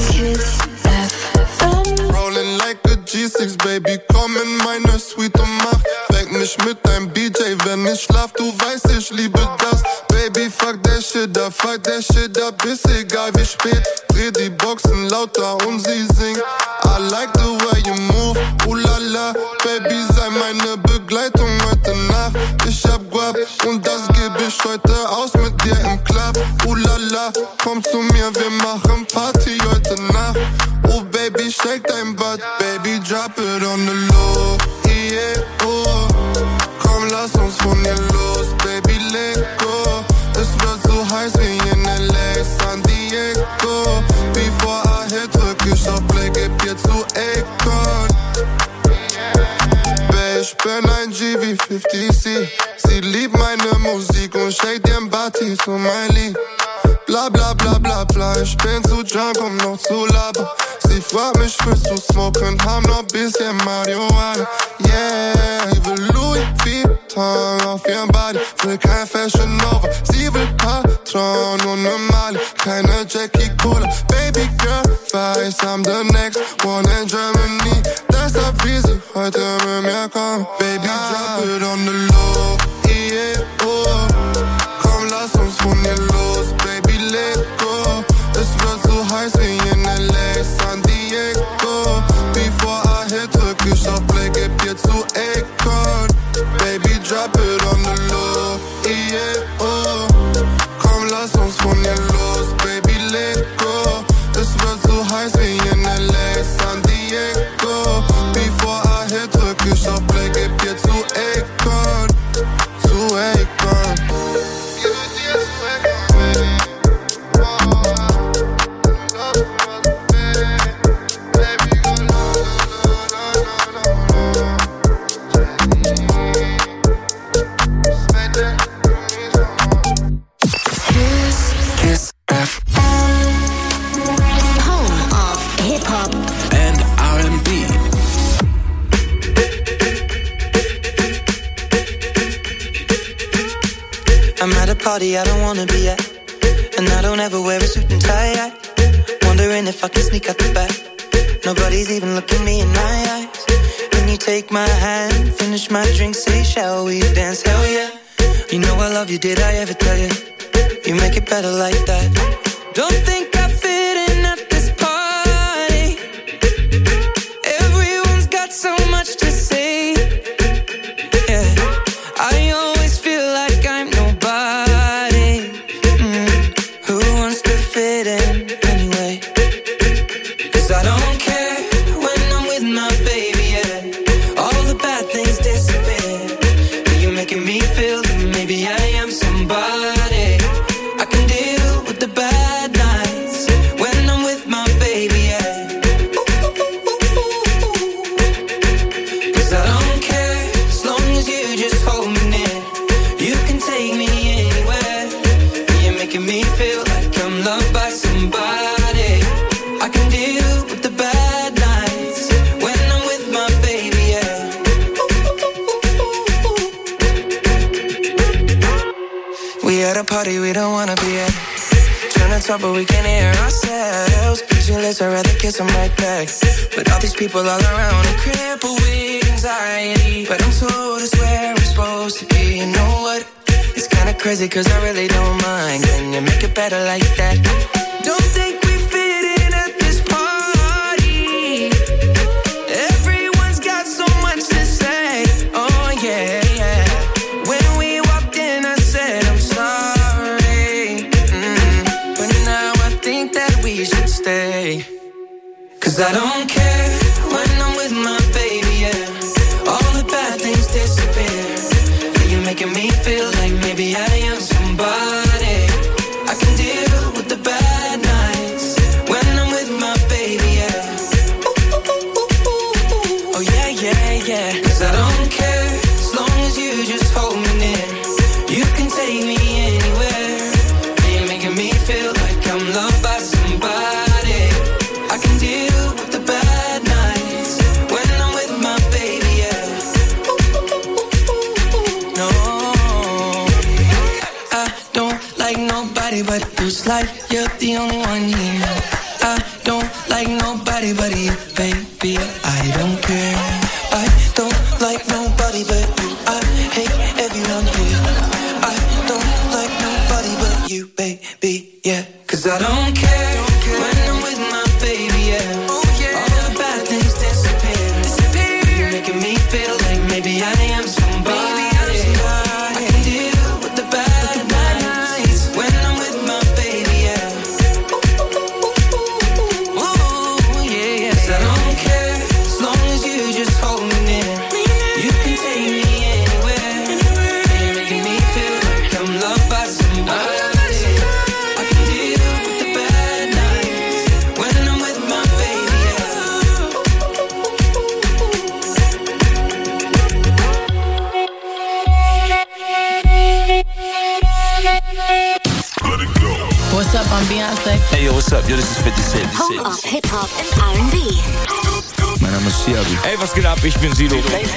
Rolling like a G6, Baby. Komm in meine Suite und mach weck mich mit deinem BJ. Wenn ich schlaf, du weißt, ich liebe das. Baby, fuck that shit up, ist egal wie spät. Dreh die Boxen lauter und sie singt. I like the way you move, la, Baby, sei meine Begleitung heute Nacht. Ich hab Guap und das geb ich heute aus mit dir im Club. La, komm zu mir, wir machen Party heute Nacht. Oh Baby, shake dein Butt, Baby, drop it on the low. Yeah, oh. Komm, lass uns von hier los, Baby, let go. Es wird so heiß wie in LA, San Diego. Before I hit, drück ich auf Play, geb dir zu Akon. Babe, ich bin ein G wie 50C. Sie liebt meine Musik und shake den Body zu mein Lied. Bla bla bla bla bla, ich bin zu drunk, um noch zu labern. Sie fragt mich, willst du smoken, haben noch bisschen Marihuana. Yeah, ich will Louis Vuitton auf ihrem Body, will kein Fashion Nova. Sie will Patron und ne Mali, keine Jackie Cola. Baby girl, weiß, I'm the next one in Germany. Deshalb will sie heute mit mir kommen. Baby, drop it on the low, yeah, oh. Komm, lass uns von hier los, Baby, let go. Es wird so heiß wie in LA, San Diego. Before I hit, drück ich auf Play, geb dir zu Akon. Baby, drop it on the low, yeah, oh. Komm, lass uns von hier los, Baby, let go. Es wird so heiß wie in LA, San Diego. Before I hit, drück ich auf Play, geb dir zu Akon. Zu Akon. I'm at a party I don't wanna be at, and I don't ever wear a suit and tie. Wondering if I can sneak out the back. Nobody's even looking me in my eyes. When you take my hand, finish my drink, say shall we dance? Hell yeah. You know I love you, did I ever tell you? You make it better like that. Don't think I fit in at this party. Everyone's got so much to say. Yeah, I always feel like I'm nobody. Who wants to fit in anyway? 'Cause I don't care when I'm with my baby, yeah. All the bad things disappear. You're making me feel that maybe I am somebody. I can deal with the bad nights when I'm with my baby, yeah. 'Cause I don't care as long as you just hold me near. You can take me anywhere. You're making me feel like I'm loved by somebody. I can deal with the bad nights when I'm with my baby, yeah. We at a party we don't wanna be at. Trying to talk but we can't hear ourselves. Pictureless, I'd rather kiss them right back. But all these people all around are crippled with anxiety. But I'm told it's where I'm supposed to be. You know what? It's kinda crazy 'cause I really don't mind. Can you make it better like that? Don't think we fit in at this party. 'Cause I don't care when I'm with my baby, yeah. All the bad things disappear. Yeah, you're making me feel like maybe I am somebody. I can deal with the bad nights when I'm with my baby, yeah. Oh yeah, yeah, yeah. 'Cause I don't care as long as you just hold me near. You can take me anywhere. Yeah, you're making me feel like I'm loved by somebody. I can deal with the bad nights when I'm with my baby, yeah. No, I don't like nobody but you. It's like you're the only one here. I don't like nobody but you, baby. I don't care. I don't like nobody but you. I hate everyone here. I don't like nobody but you, baby, yeah. 'Cause I don't care when I'm with my baby, yeah. All the bad things disappear. You're making me feel like maybe I am somebody. I can deal with the bad nights when I'm with my baby, yeah. Ooh, yeah, yeah. 'Cause I don't care as long as you just hold me near. You can take me anywhere. You're making me feel like I'm loved by somebody. I can deal with the bad nights when I'm with my baby, yeah. What's up, I'm Beyonce. Hey yo, what's up? Yo, this is 50 Cent. Home of Hip-Hop and R&B. Mein Name ist Siabi. Ey, was geht ab? Ich bin Sido.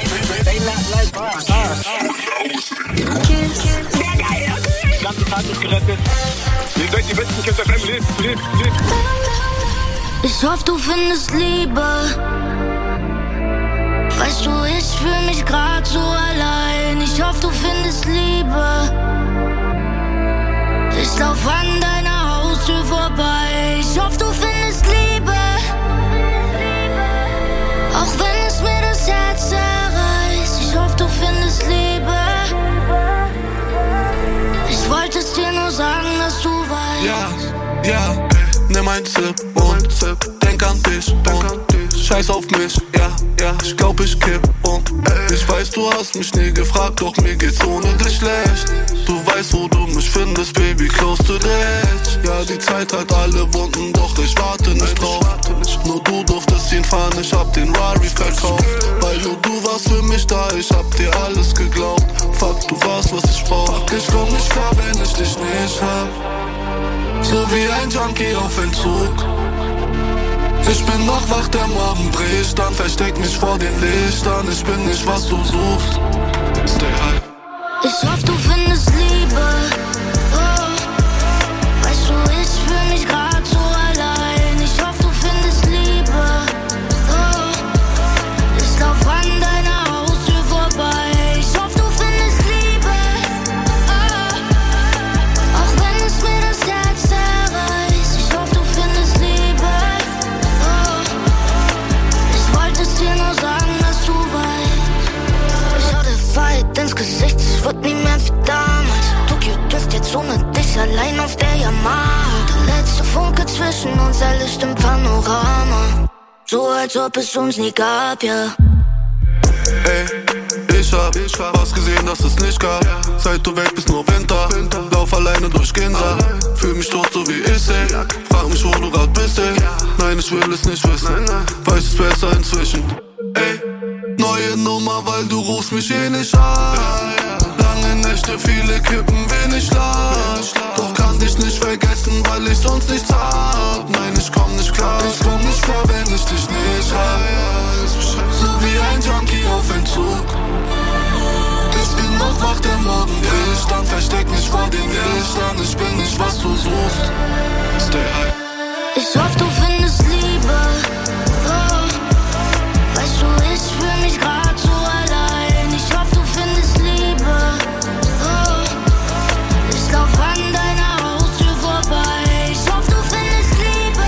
Ganze Tag ist gerettet. Ihr seid die besten Kids FM. Lebt. Ich hoffe, du findest Liebe. Weißt du, ich fühl mich grad so allein. Ich hoffe, du findest Liebe. Ich lauf an deiner Haustür vorbei. Ich hoffe, du findest Liebe. Auch wenn es mir das Herz zerreißt. Ich hoffe, du findest Liebe. Ich wollte es dir nur sagen, dass du weißt. Ja, nimm ein Sip und denk an dich und scheiß auf mich, ja, ich glaub ich kipp und ich weiß, du hast mich nie gefragt, doch mir geht's ohne dich schlecht. Du weißt, wo du mich findest, Baby, close to the edge. Ja, die Zeit hat alle Wunden, doch ich warte nicht drauf. Nur du durftest ihn fahren, ich hab den Rari verkauft. Weil nur du warst für mich da, ich hab dir alles geglaubt. Fuck, du warst, was ich brauch. Ich komm nicht klar, wenn ich dich nicht hab. So wie ein Junkie auf Entzug. Ich bin noch wach, der Morgen bricht, dann versteck mich vor den Lichtern. Ich bin nicht, was du suchst. Stay high. Ich hoffe, du findest Liebe. Oh, weißt du, ich fühl mich grad so allein. Ich hoffe, du findest Liebe. Oh, ich lauf an deiner Haustür vorbei. Ich hoffe, du findest Liebe. Oh, auch wenn es mir das Herz zerreißt. Ich hoffe, du findest Liebe. Oh, ich wollte es dir nur sagen, dass du weißt. Schau der Fight ins Gesicht, es wird nie mehr wie damals. Tokio dürft jetzt ohne dich allein auf der Yamaha. Der letzte Funke zwischen uns, ein Licht im Panorama. So als ob es uns nie gab, ja. Ey, ich hab was gesehen, das es nicht gab. Seit du weg bist, nur Winter. Lauf alleine durch Ginza. Fühl mich tot, so wie ich, ey. Frag mich, wo du grad bist, ey. Nein, ich will es nicht wissen. Weiß es besser inzwischen. Ey, neue Nummer, weil du rufst mich eh nicht an. Lange Nächte, viele Kippen, wenig Schlaf. Doch kann dich nicht vergessen, weil ich sonst nichts hab. Nein, ich komm nicht klar. Ich komm nicht klar, wenn ich dich nicht hab. So wie ein Junkie auf Entzug. Ich bin noch wach, der Morgen bricht, dann versteck mich vor den Lichtern. Ich bin nicht, was du suchst. Stay high. Ich hoffe, du findest Liebe. Oh, weißt du, ich fühl mich grad so allein. Ich hoffe, du findest Liebe. Oh, ich lauf an deiner Haustür vorbei. Ich hoffe, du findest Liebe.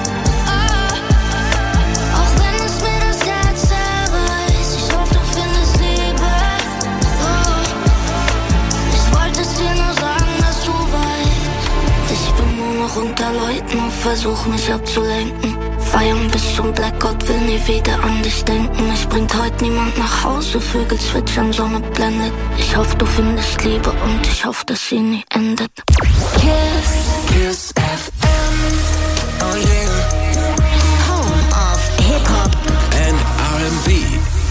Oh, auch wenn es mir das Herz zerreißt. Ich hoffe, du findest Liebe. Oh, ich wollte es dir nur sagen, dass du weißt. Ich bin nur noch unter Leuten und versuch mich abzulenken. Feiern bis zum Blackout, will nie wieder an dich denken. Es bringt heute niemand nach Hause, Vögel zwitschern, Sonne blendet. Ich hoffe, du findest Liebe und ich hoffe, dass sie nie endet. Kiss FM. Oh yeah. Home of Hip-Hop and R&B.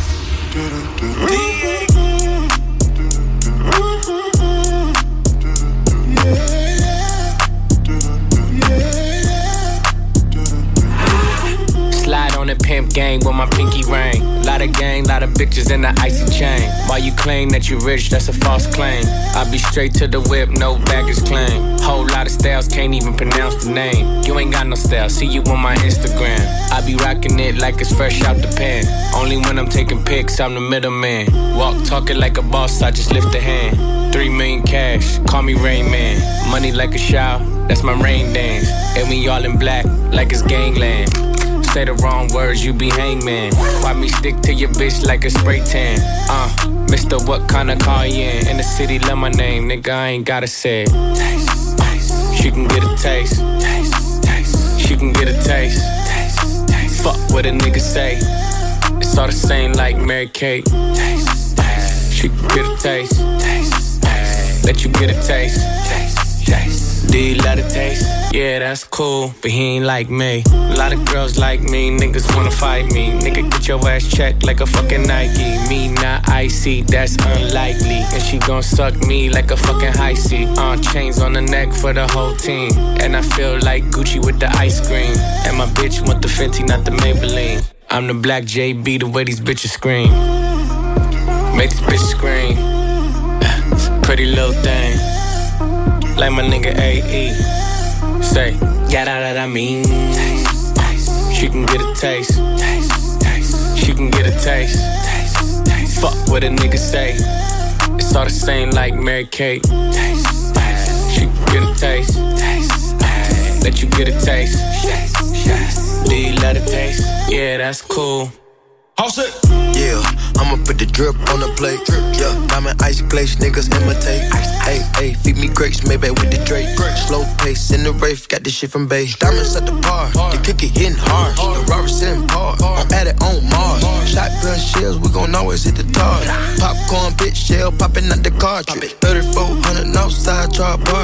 Slide on the pimp gang with my pinky ring. Lot of gang, lot of bitches in the icy chain. While you claim that you rich, that's a false claim. I be straight to the whip, no baggage claim. Whole lot of styles, can't even pronounce the name. You ain't got no style, see you on my Instagram. I be rocking it like it's fresh out the pen. Only when I'm taking pics, I'm the middleman. Walk talking like a boss, I just lift a hand. 3 million cash, call me Rain Man. Money like a shower, that's my rain dance. And we all in black, like it's gangland. Say the wrong words, you be hangman. Why me stick to your bitch like a spray tan? Mister, what kind of car you in the city, love my name, nigga, I ain't gotta say it. Taste, taste. She can get a taste. Taste, taste. She can get a taste. Taste, taste. Fuck what a nigga say. It's all the same like Mary Kate. Taste, taste. She can get a taste. Taste, taste. Let you get a taste. Taste, taste. Do you love the taste? Yeah, that's cool, but he ain't like me. A lot of girls like me, niggas wanna fight me. Nigga, get your ass checked like a fucking Nike. Me not icy, that's unlikely. And she gon' suck me like a fucking high C. Chains on the neck for the whole team. And I feel like Gucci with the ice cream. And my bitch want the Fenty, not the Maybelline. I'm the black JB, the way these bitches scream. Make this bitch scream. Pretty little thing. Like my nigga AE. Say, yeah, that I mean. Taste, taste. She can get a taste. Taste, taste. She can get a taste. Taste, taste. Fuck what a nigga say. It's all the same like Mary Kate. Taste, taste. She can get a taste. Taste, taste. Let you get a taste. Yes, yes. Do you love the taste? Yeah, that's cool. All set. Yeah, I'ma put the drip on the plate. Yeah, diamond ice glaze, niggas imitate. Hey, hey, feed me grapes, maybe with the Drake. Slow pace in the Wraith, got this shit from Bay. Diamonds at the bar, the cookie hitting hard. The Robert sitting hard, I'm at it on Mars. Shotgun shells, we gon' always hit the tar. Popcorn, bitch shell, popping out the cartridge. 3400 outside, try bar.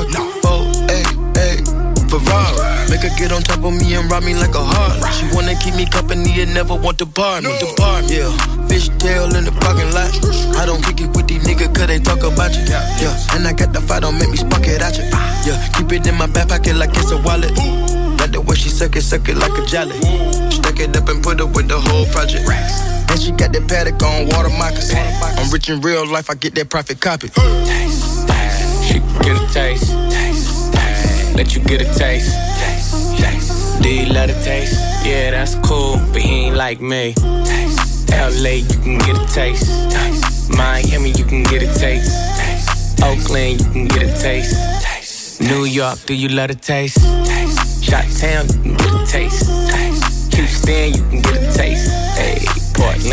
488. Ferrari. Make her get on top of me and rob me like a heart. She wanna keep me company and never want to bar me. Yeah, fishtail in the parking lot. I don't kick it with these niggas cause they talk about you. Yeah, and I got the fight, don't make me spark it at you. Yeah, keep it in my back pocket like it's a wallet. Like the way she suck it like a jelly. Stack it up and put it with the whole project. And she got that paddock on water moccasin. I'm rich in real life, I get that profit copy. Taste, taste. She can get a taste. Taste. Let you get a taste. Taste, taste. Do you love the taste? Yeah, that's cool, but he ain't like me. Taste, LA, you can get a taste. Taste. Miami, you can get a taste. Taste. Oakland, you can get a taste. Taste. New York, do you love the taste? Taste. Chi-Town, you can get a taste. Taste. Houston, you can get a taste. Hey, Portland.